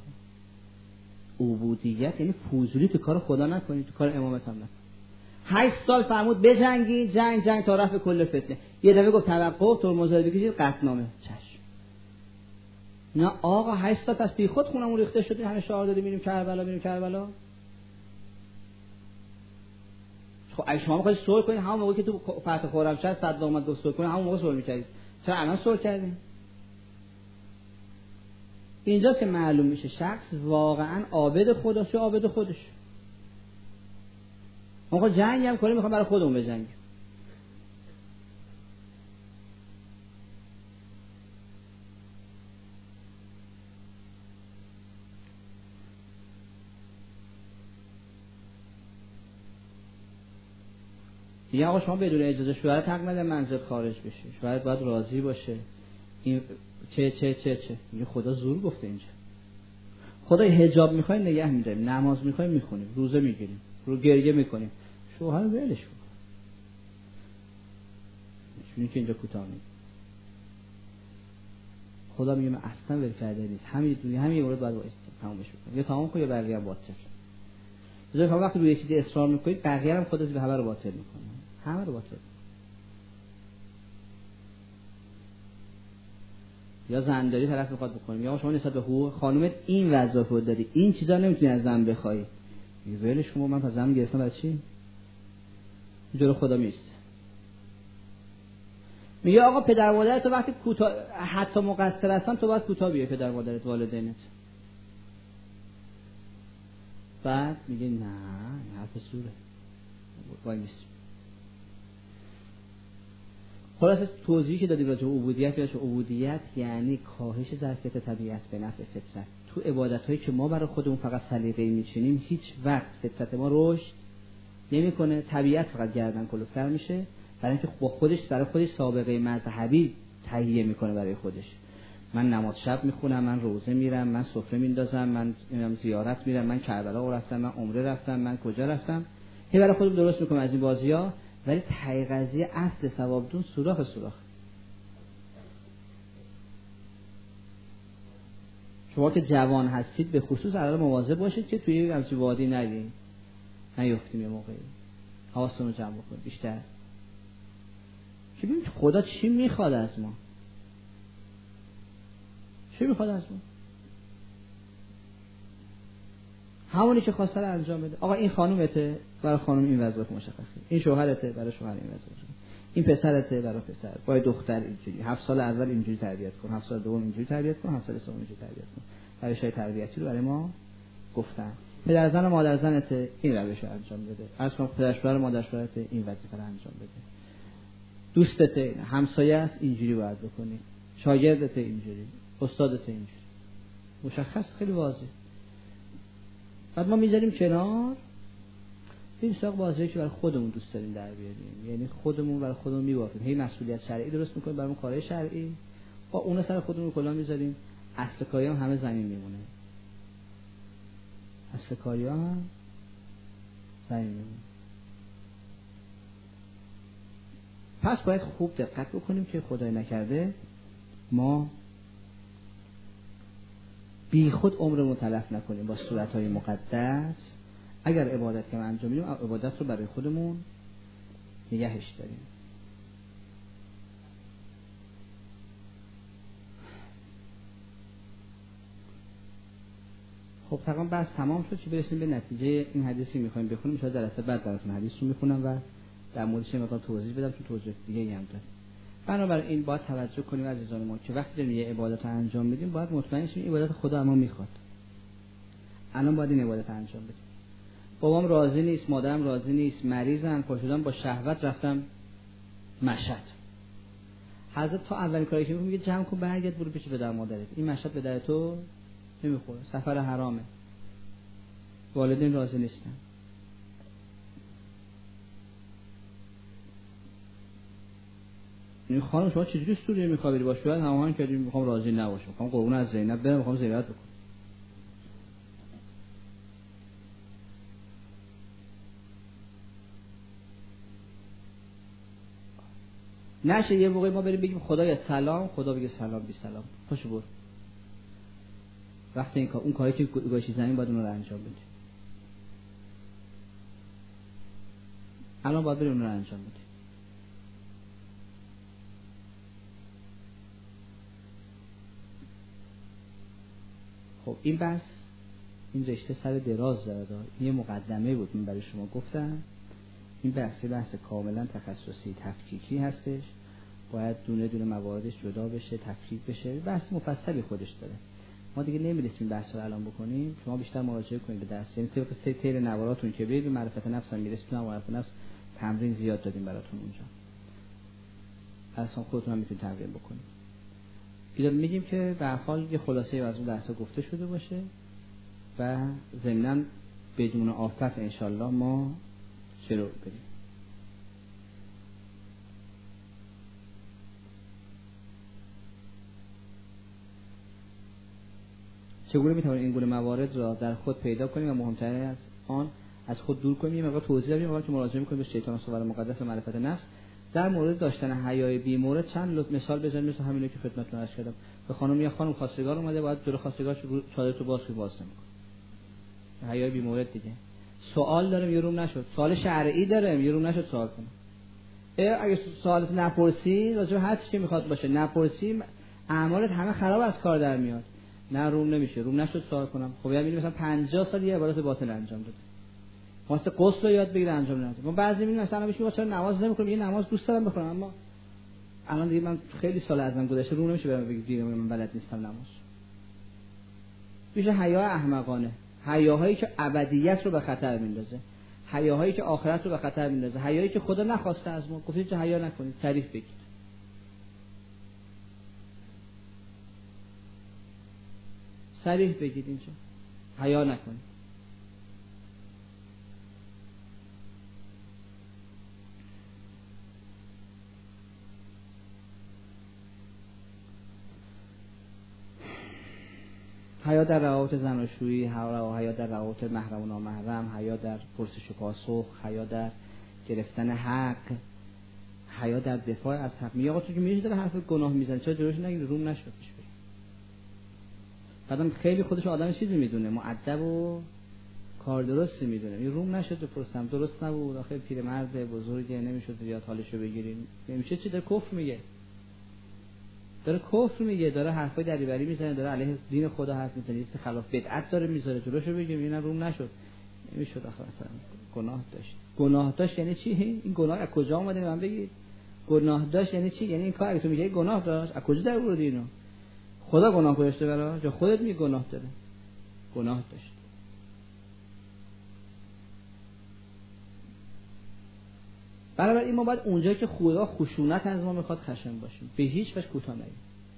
عبودیت یعنی فضولی تو کار خدا نکنی، تو کار امامت هم نکن. 8 سال فرمود بجنگی، جنگ تا رفع کل فتنه. یه دفعه گفت توقف، ترمز بکشید، قطعنامه. چشم. نه آقا 8 سال پس بی خود خونمون ریخته شد، همه شعار دادیم میریم کربلا. خب اگه شما می‌خواید صلح کنید همون موقعی که تو فتح خرمشهر صدام اومد گفت صلح کنید همون موقع صلح می‌کردید. چرا الان صلح کردین؟ اینجاست که معلوم میشه شخص واقعا عابد خداست یا عابد خودش. آقا جنگ هم کنیم میخوام برای خودمون بجنگیم. یا آقا شما بدون اجازه شوهرت حق نداره منزل خارج بشه، شوهرت باید راضی باشه. این چه میگه خدا زور گفته اینجا. خدا حجاب میخوایم نگه میداریم، نماز میخوایم میخونیم، روزه میگیریم، رو گریه میکنیم، شوهر ولش کن. چون که اینجا کوتاه میگه خدا میگه من اصلا ول کرده نیست، همین مورد باید تمامش بکنم، یا تمام کن یا بقیه هم باطل. بذارید وقتی روی چیزی اصرار میکنید بقیه هم خدا به همه رو باطل میکنه، همه رو باطل. یا زنداری طرف میخواد بکنیم، یا شما نسبت به حقوق خانومت این وظایف داری، این چیزا نمیتونی از زن بخوای، ولش کن من پس زن گرفتم برای چی؟ جلو خدا میسته. میگه آقا پدر مادرت وقتی کوتاه حتی مقصر هستن تو باید کوتاه بیای پدر مادرت والدینت. بعد میگه نه حرف سوره وای نیست. خلاصه توضیحی که دادیم راجع به عبودیت یعنی کاهش ظرفیت طبیعت به نفع فطرت. تو عبادت‌هایی که ما برای خودمون فقط سلیقه‌ای میچینیم هیچ وقت فطرت ما رشد نمی‌کنه، طبیعت فقط گردن کلفتر میشه، برای اینکه با خودش برای خودش سابقه مذهبی تهیه میکنه برای خودش. من نماز شب میخونم، من روزه میرم، من سفره میندازم، من زیارت میرم، من کربلا رفتم، من عمره رفتم، من کجا رفتم، هی برای خودم درست میکنم از این بازی‌ها. ولی ته قضیه اصل ثوابتون سوراخ. شما که جوان هستید به خصوص الان مواظب باشید که توی همچین وادی نیفتیم. یه موقعی حواستون رو جمع بکنید بیشتر. ببینید خدا چی میخواد از ما، همونی که خواسته رو انجام بده. آقا این خانومته، برای خانم این وظایف مشخصه، این شوهرته، برای شوهر این وظایف، این پسرته، برای پسر، باید دختر اینجوری 7 سال اول اینجوری تربیت کن، 7 سال دوم اینجوری تربیت کن، 7 سال سوم اینجوری تربیت کن. روش‌های تربیتی رو برای ما گفتن. پدر زن و مادر زنته این روش رو انجام بده. از کم پدر شوهر و مادر شوهرته این وظیفه رو انجام بده. دوستته، همسایه است اینجوری باید بکنی، شاگردته اینجوری، استادته اینجوری. مشخص، خیلی واضحه. بعد ما میذاریم کنار این سراغ بازی که برای خودمون دوست داریم در بیاریم، یعنی خودمون برای خودمون میوافقیم، هی مسئولیت شرعی درست میکنیم برامون، کارهای شرعی با اون سر خودمون کلا میذاریم. اصل کاری هم همه زمین میمونه، اصل کاری هم زمین میمونه. پس باید خوب دقت بکنیم که خدای نکرده ما بی خود عمرمون تلف نکنیم با صورت‌های مقدس. اگر عبادت که انجام میدیم عبادت رو برای خودمون نگهش داریم. خب تقریبا بس تمام شد که برسیم به نتیجه این حدیثی می‌خوایم بخونیم. ان شاءالله جلسه بعد براتون حدیث رو می‌خونم و در موردش مقدار توضیح بدم، چون توضیح دیگه‌ای هم داره. بنابراین باید توجه کنیم عزیزان ما که وقتی داریم یه عبادت رو انجام میدیم باید مطمئن شیم عبادت خدا ما میخواد. الان باید این عبادت انجام بدیم. بابام راضی نیست، مادرم راضی نیست، مریضم، پاشدم با شهوت رفتم مشهد. حضرت تا اولین کاری که میگه جمع کن برگرد برو پیش پدر مادرت، این مشهد به در تو نمیخوره، سفر حرامه، والدین راضی نیستن. این خانم شما چجوری سوریه میخوای بری با شوهر هماهنگ کردیم میخوام راضی نباشم، میخوام قربون از زینب برم، میخوام زیارت بکنم. نشه یه موقع ما بریم بگیم خدایا سلام، خدا بگه سلام بی سلام، خوش برو. وقتی اون کاری که گوشی زمین باید اون رو انجام بدیم. الان باید بریم اون رو انجام بدیم. خب این بس این رشته سر دراز داره. این یه مقدمه بود من برای شما گفتم. این بحث کاملا تخصصی تفکیکی هستش. باید دونه دونه مواردش جدا بشه، تفکیک بشه. بحث مفصلی خودش داره. ما دیگه نمی‌رسیم بحث رو الان بکنیم. شما بیشتر مراجعه کنید به درس. یعنی طبق تیر نواراتون که برید به معرفت نفس هم میرسید. تو معرفت نفس تمرین زیاد دادیم براتون اونجا. اصلا خودتون هم میتونید تمرین بکنید. اینا میگیم که به هر حال یه خلاصه از اون بحثا گفته شده باشه و ضمناً بدون آفت انشالله ما شروع بریم. چگونه میتوانیم این گونه موارد را در خود پیدا کنیم و مهمتر از آن از خود دور کنیم؟ مقدار توضیح بدیم وقتی مراجعه می‌کنیم به شیطان و صور مقدس و معرفت نفس. در مورد داشتن حیای بی مورد چند مثال بزنیم مثل همینو که خدمتتون عرض کردم. به خانم یا خانم خواستگار اومده باید جلو خواستگارش چادرتو باز نمی‌کنه. حیای بی مورد دیگه. سوال دارم یه روم نشد. سوال شرعی دارم یه روم نشد سوال کنم. اگه سوالت نپرسی راجع به هر چیزی که میخواد باشه نپرسی اعمالت همه خراب از کار در میاد. نه روم نمیشه. روم نشد سوال کنم. خب یعنی مثلا 50 سال یه عبادت باطل انجام داده. واسه غسل رو یاد بگیره انجام نده. ما بعضی میبینیم مثلا میگه چرا نماز نمیخونم؟ یه نماز دوست دارم بخونم اما الان دیگه من خیلی سال ازم گذشته روم نمیشه برام بگید دیگه من بلد نیستم نماز. میشه حیا احمقانه. حیاهایی که ابدیت رو به خطر میندازه. حیاهایی که آخرت رو به خطر میندازه. حیایی که خدا نخواسته از ما. گفتید که حیا نکنید. تعریف بگید. صریح بگید اینجا. حیا نکنید. حیا در روابط زناشویی، حیا در روابط محرم و نامحرم، حیا در پرسش و پاسخ، حیا در گرفتن حق، حیا در دفاع از حق. میگه آقا تو که میشه داره حرف گناه میزنه چرا جلوش نگیری؟ روم نشد پیش بری. بعدم خیلی خودش آدم چیزی میدونه، مؤدب و کار درستی میدونه. این روم نشد بپرسم درست نبود آخه پیرمرد بزرگه نمیشد زیاد حالشو بگیریم. نمیشه چی داره کفر میگه. داره کفر میگه، داره حرفای دریوری میزنه، داره علیه دین خدا حرف میزنه، است خلاف بدعت داره میذاره. جلوشو بگیم اینا روم نشد. نمیشد آخه مثلا گناه داشت. گناه داشت یعنی چی؟ این گناه از کجا اومده من بگید؟ گناه داشت یعنی چی؟ یعنی این کار اگه تو میگی گناه داشت از کجا در آوردی اینو؟ خدا گناه گذاشته برات یا خودت میگی گناه داره؟ گناه داشت. بنابراین ما باید اونجایی که خدا خشونت از ما میخواد خشن باشیم، به هیچ وجه کوتاه نریم.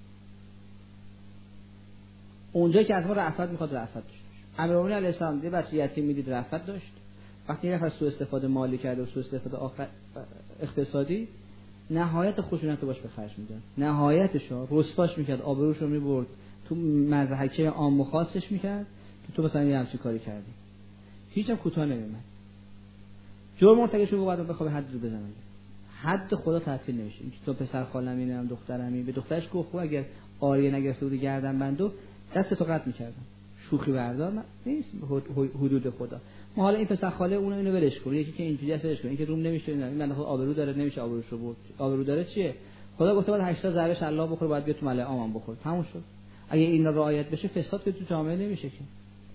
اونجایی که از ما رأفت میخواد رأفت داشته باشیم. امیرالمومنین علیه السلام یه بچه یتیم میدید رأفت داشت. وقتی یه نفر سوء استفاده مالی کرده و سوء استفاده اقتصادی، نهایت خشونت رو باش به خرج میداد. نهایتشو رسواش میکرد، آبروشو میبرد، تو مضحکه عام و خاصش میکرد که تو مثلا یه همچین کاری کردی. هیچم کوتاه نمیومد. جرم مرتکب شو بعد بخواد حد رو بزنه. حد خدا تعطیل نمیشه. اینکه تو پسر خالمی نمیدونم دخترمی به دخترش گفت خب اگر آریه نگرفته بودی گردن بندو دستتو قطع میکردم. شوخی بردار نیست حدود خدا. ما حالا این پسر خاله اون اینو ولش کن. یکی که اینجوری ولش کن. اینکه روم نمیشه این بنده خدا آبرو داره نمیشه آبروشو برد. آبرو داره چیه؟ خدا گفته باید 80 ضربش الله بخور باید بیا تو ملأ عامم بخور. تموم شد. اگه این رعایت بشه فساد که تو جامعه نمیشه که.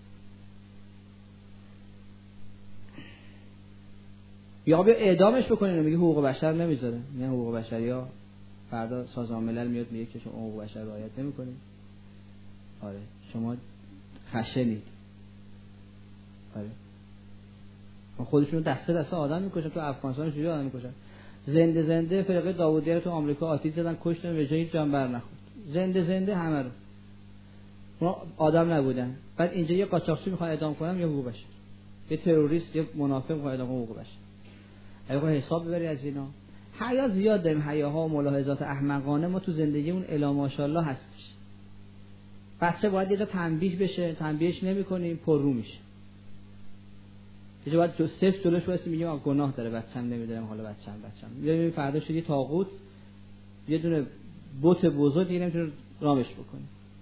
یا بیا اعدامش بکنین. میگه حقوق بشر نمیذاره. میگه حقوق بشریا فردا سازمان ملل میاد میگه که شما حقوق بشر رعایت نمیکنید. آره شما خشنید. آره خودشون دسته آدم میکشن. تو افغانستان چجوری آدم میکشن؟ زنده فرقه داوودیه تو آمریکا آتیش زدن کشتن به جای جان بر نخورد. زنده همه رو. ما آدم نبودن. بعد اینجا یه قاچاقچی میخواد اعدام کنم یا حقوق بشر. یه تروریست یه منافق میخواد اعدام حقوق بشر. اگه حساب ببری از اینا حیا زیاد داریم. حیاها و ملاحظات احمقانه ما تو زندگیمون الا ماشاءالله هستش. بچه باید یه جا تنبیه بشه، تنبیهش نمی‌کنیم پر رو میشه. یه جا باید صفر جلوش واسه میگیم گناه داره بچه‌م نمیدونم حالا بچه‌م یا فردا شدی طاغوت یه دونه بت بزرگی نمیتونه رامش بکنه.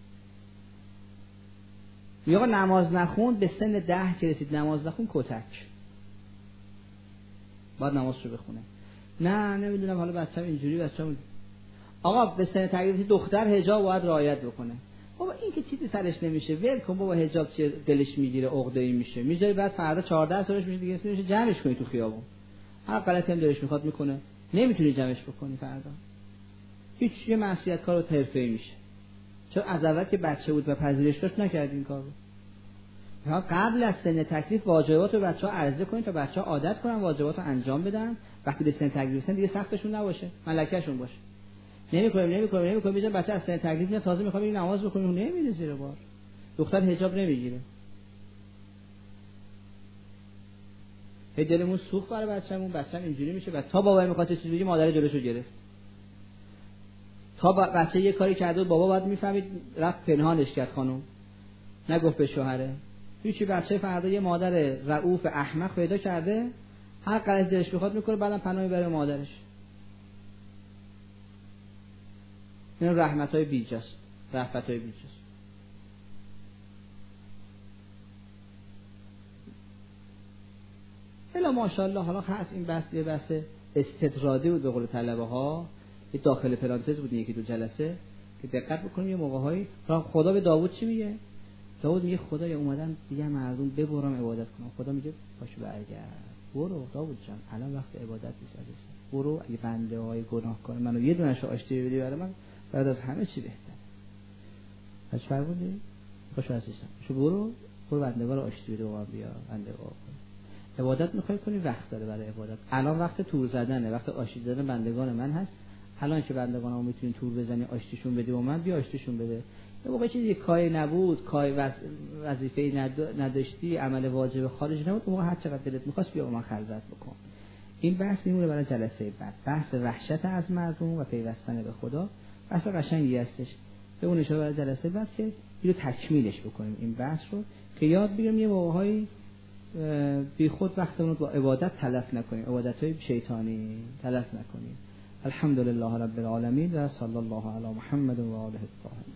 یا آقا نماز نخوند، به سن 10 که رسید نماز نخوند، کتک، باید نمازشو بخونه. نه نمیدونم حالا بچه‌م اینجوری، بچه‌م آقا به سن تغییر دختر حجاب باید رعایت بکنه. بابا این که چیزی سرش نمیشه، ول کن بابا، حجاب چیه دلش میگیره، عقده‌ای میشه، میذاری بعد فردا 14 سالش میشه دیگه، میشه جمعش کنی تو خیابون، هر غلطی هم دلش میخواد میکنه، نمیتونی جمعش بکنی فردا. هیچ یه معصیت کارو حرفه‌ای میشه. چون از اول که بچه بود و پذیرش داشت نکرد این کارو. ها قبل از سن تکلیف واجبات رو بچه‌ها عرضه کنین تا بچه‌ها عادت کنن واجبات رو انجام بدن، وقتی به سن تکلیف رسن دیگه سختشون نباشه، ملکه‌شون باشه. نمی‌کنیم میذارن بچه از سن تکلیف میاد تازه میخواد این نماز بخونه، نمیره زیر بار. دختر حجاب نمیگیره. هی دلمون سوخت برای بچه‌مون اینجوری میشه، بعد تا بابا میخواد چه چیزی بگه مادر جلوشو گرفت. تا بچه یه کاری کرده بابا باید میفهمید رفت پنهانش کرد، خانم نگفت به شوهره. هیچی، بچه فردا یه مادر رؤوف احمق پیدا کرده، هر غلط دلش بخواد میکنه، بعدم پناه میبره مادرش. این رحمتای بیجاست، رحمتای بیجاست. الا ماشاءالله. حالا هست این بحث یه بحث استطرادی بود به قول طلبه ها، یه داخل پرانتز بود یکی دو جلسه که دقت بکنیم. یه موقع‌هایی خدا به داوود چی میگه؟ داوود میگه خدای اومدن دیگه مردم ببرم عبادت کنم. خدا میگه پاشو برگرد، برو داوود جان، الان وقت عبادت نیست عزیزم، برو اگه بنده های گناهکار منو یه دونه‌ش آشتی بدی برای من، بعد از همه چی بهتره. هیچ فرمودی؟ پاشو عزیزم، برو بندگان رو آشتی بده و بیا بنده ها. عبادت میخوای کنی، وقت داره برای عبادت. الان وقت تور زدنه، وقت آشتی دادن بندگان من هست. الان که بندگانمو میتونین تور بزنی آشتیشون بدی و من بیا آشتیشون بده. یه موقع چیزی کاری نبود، کاری وظیفه‌ای نداشتی، عمل واجب خارج نبود، اون هر چقدر دلت می‌خواست بیا با من خلوت بکن. این بحث میمونه برای جلسه بعد. بحث وحشت از مردم و پیوستن به خدا بحث قشنگی هستش. به اون اشاره برای جلسه بعد که اینو تکمیلش بکنیم این بحث رو، که یاد بگیریم یه موقع‌هایی بی خود وقتمون رو با عبادت تلف نکنیم، عبادت‌های شیطانی تلف نکنیم. الحمدلله رب العالمین و صلی الله علی محمد و آله الطاهرین.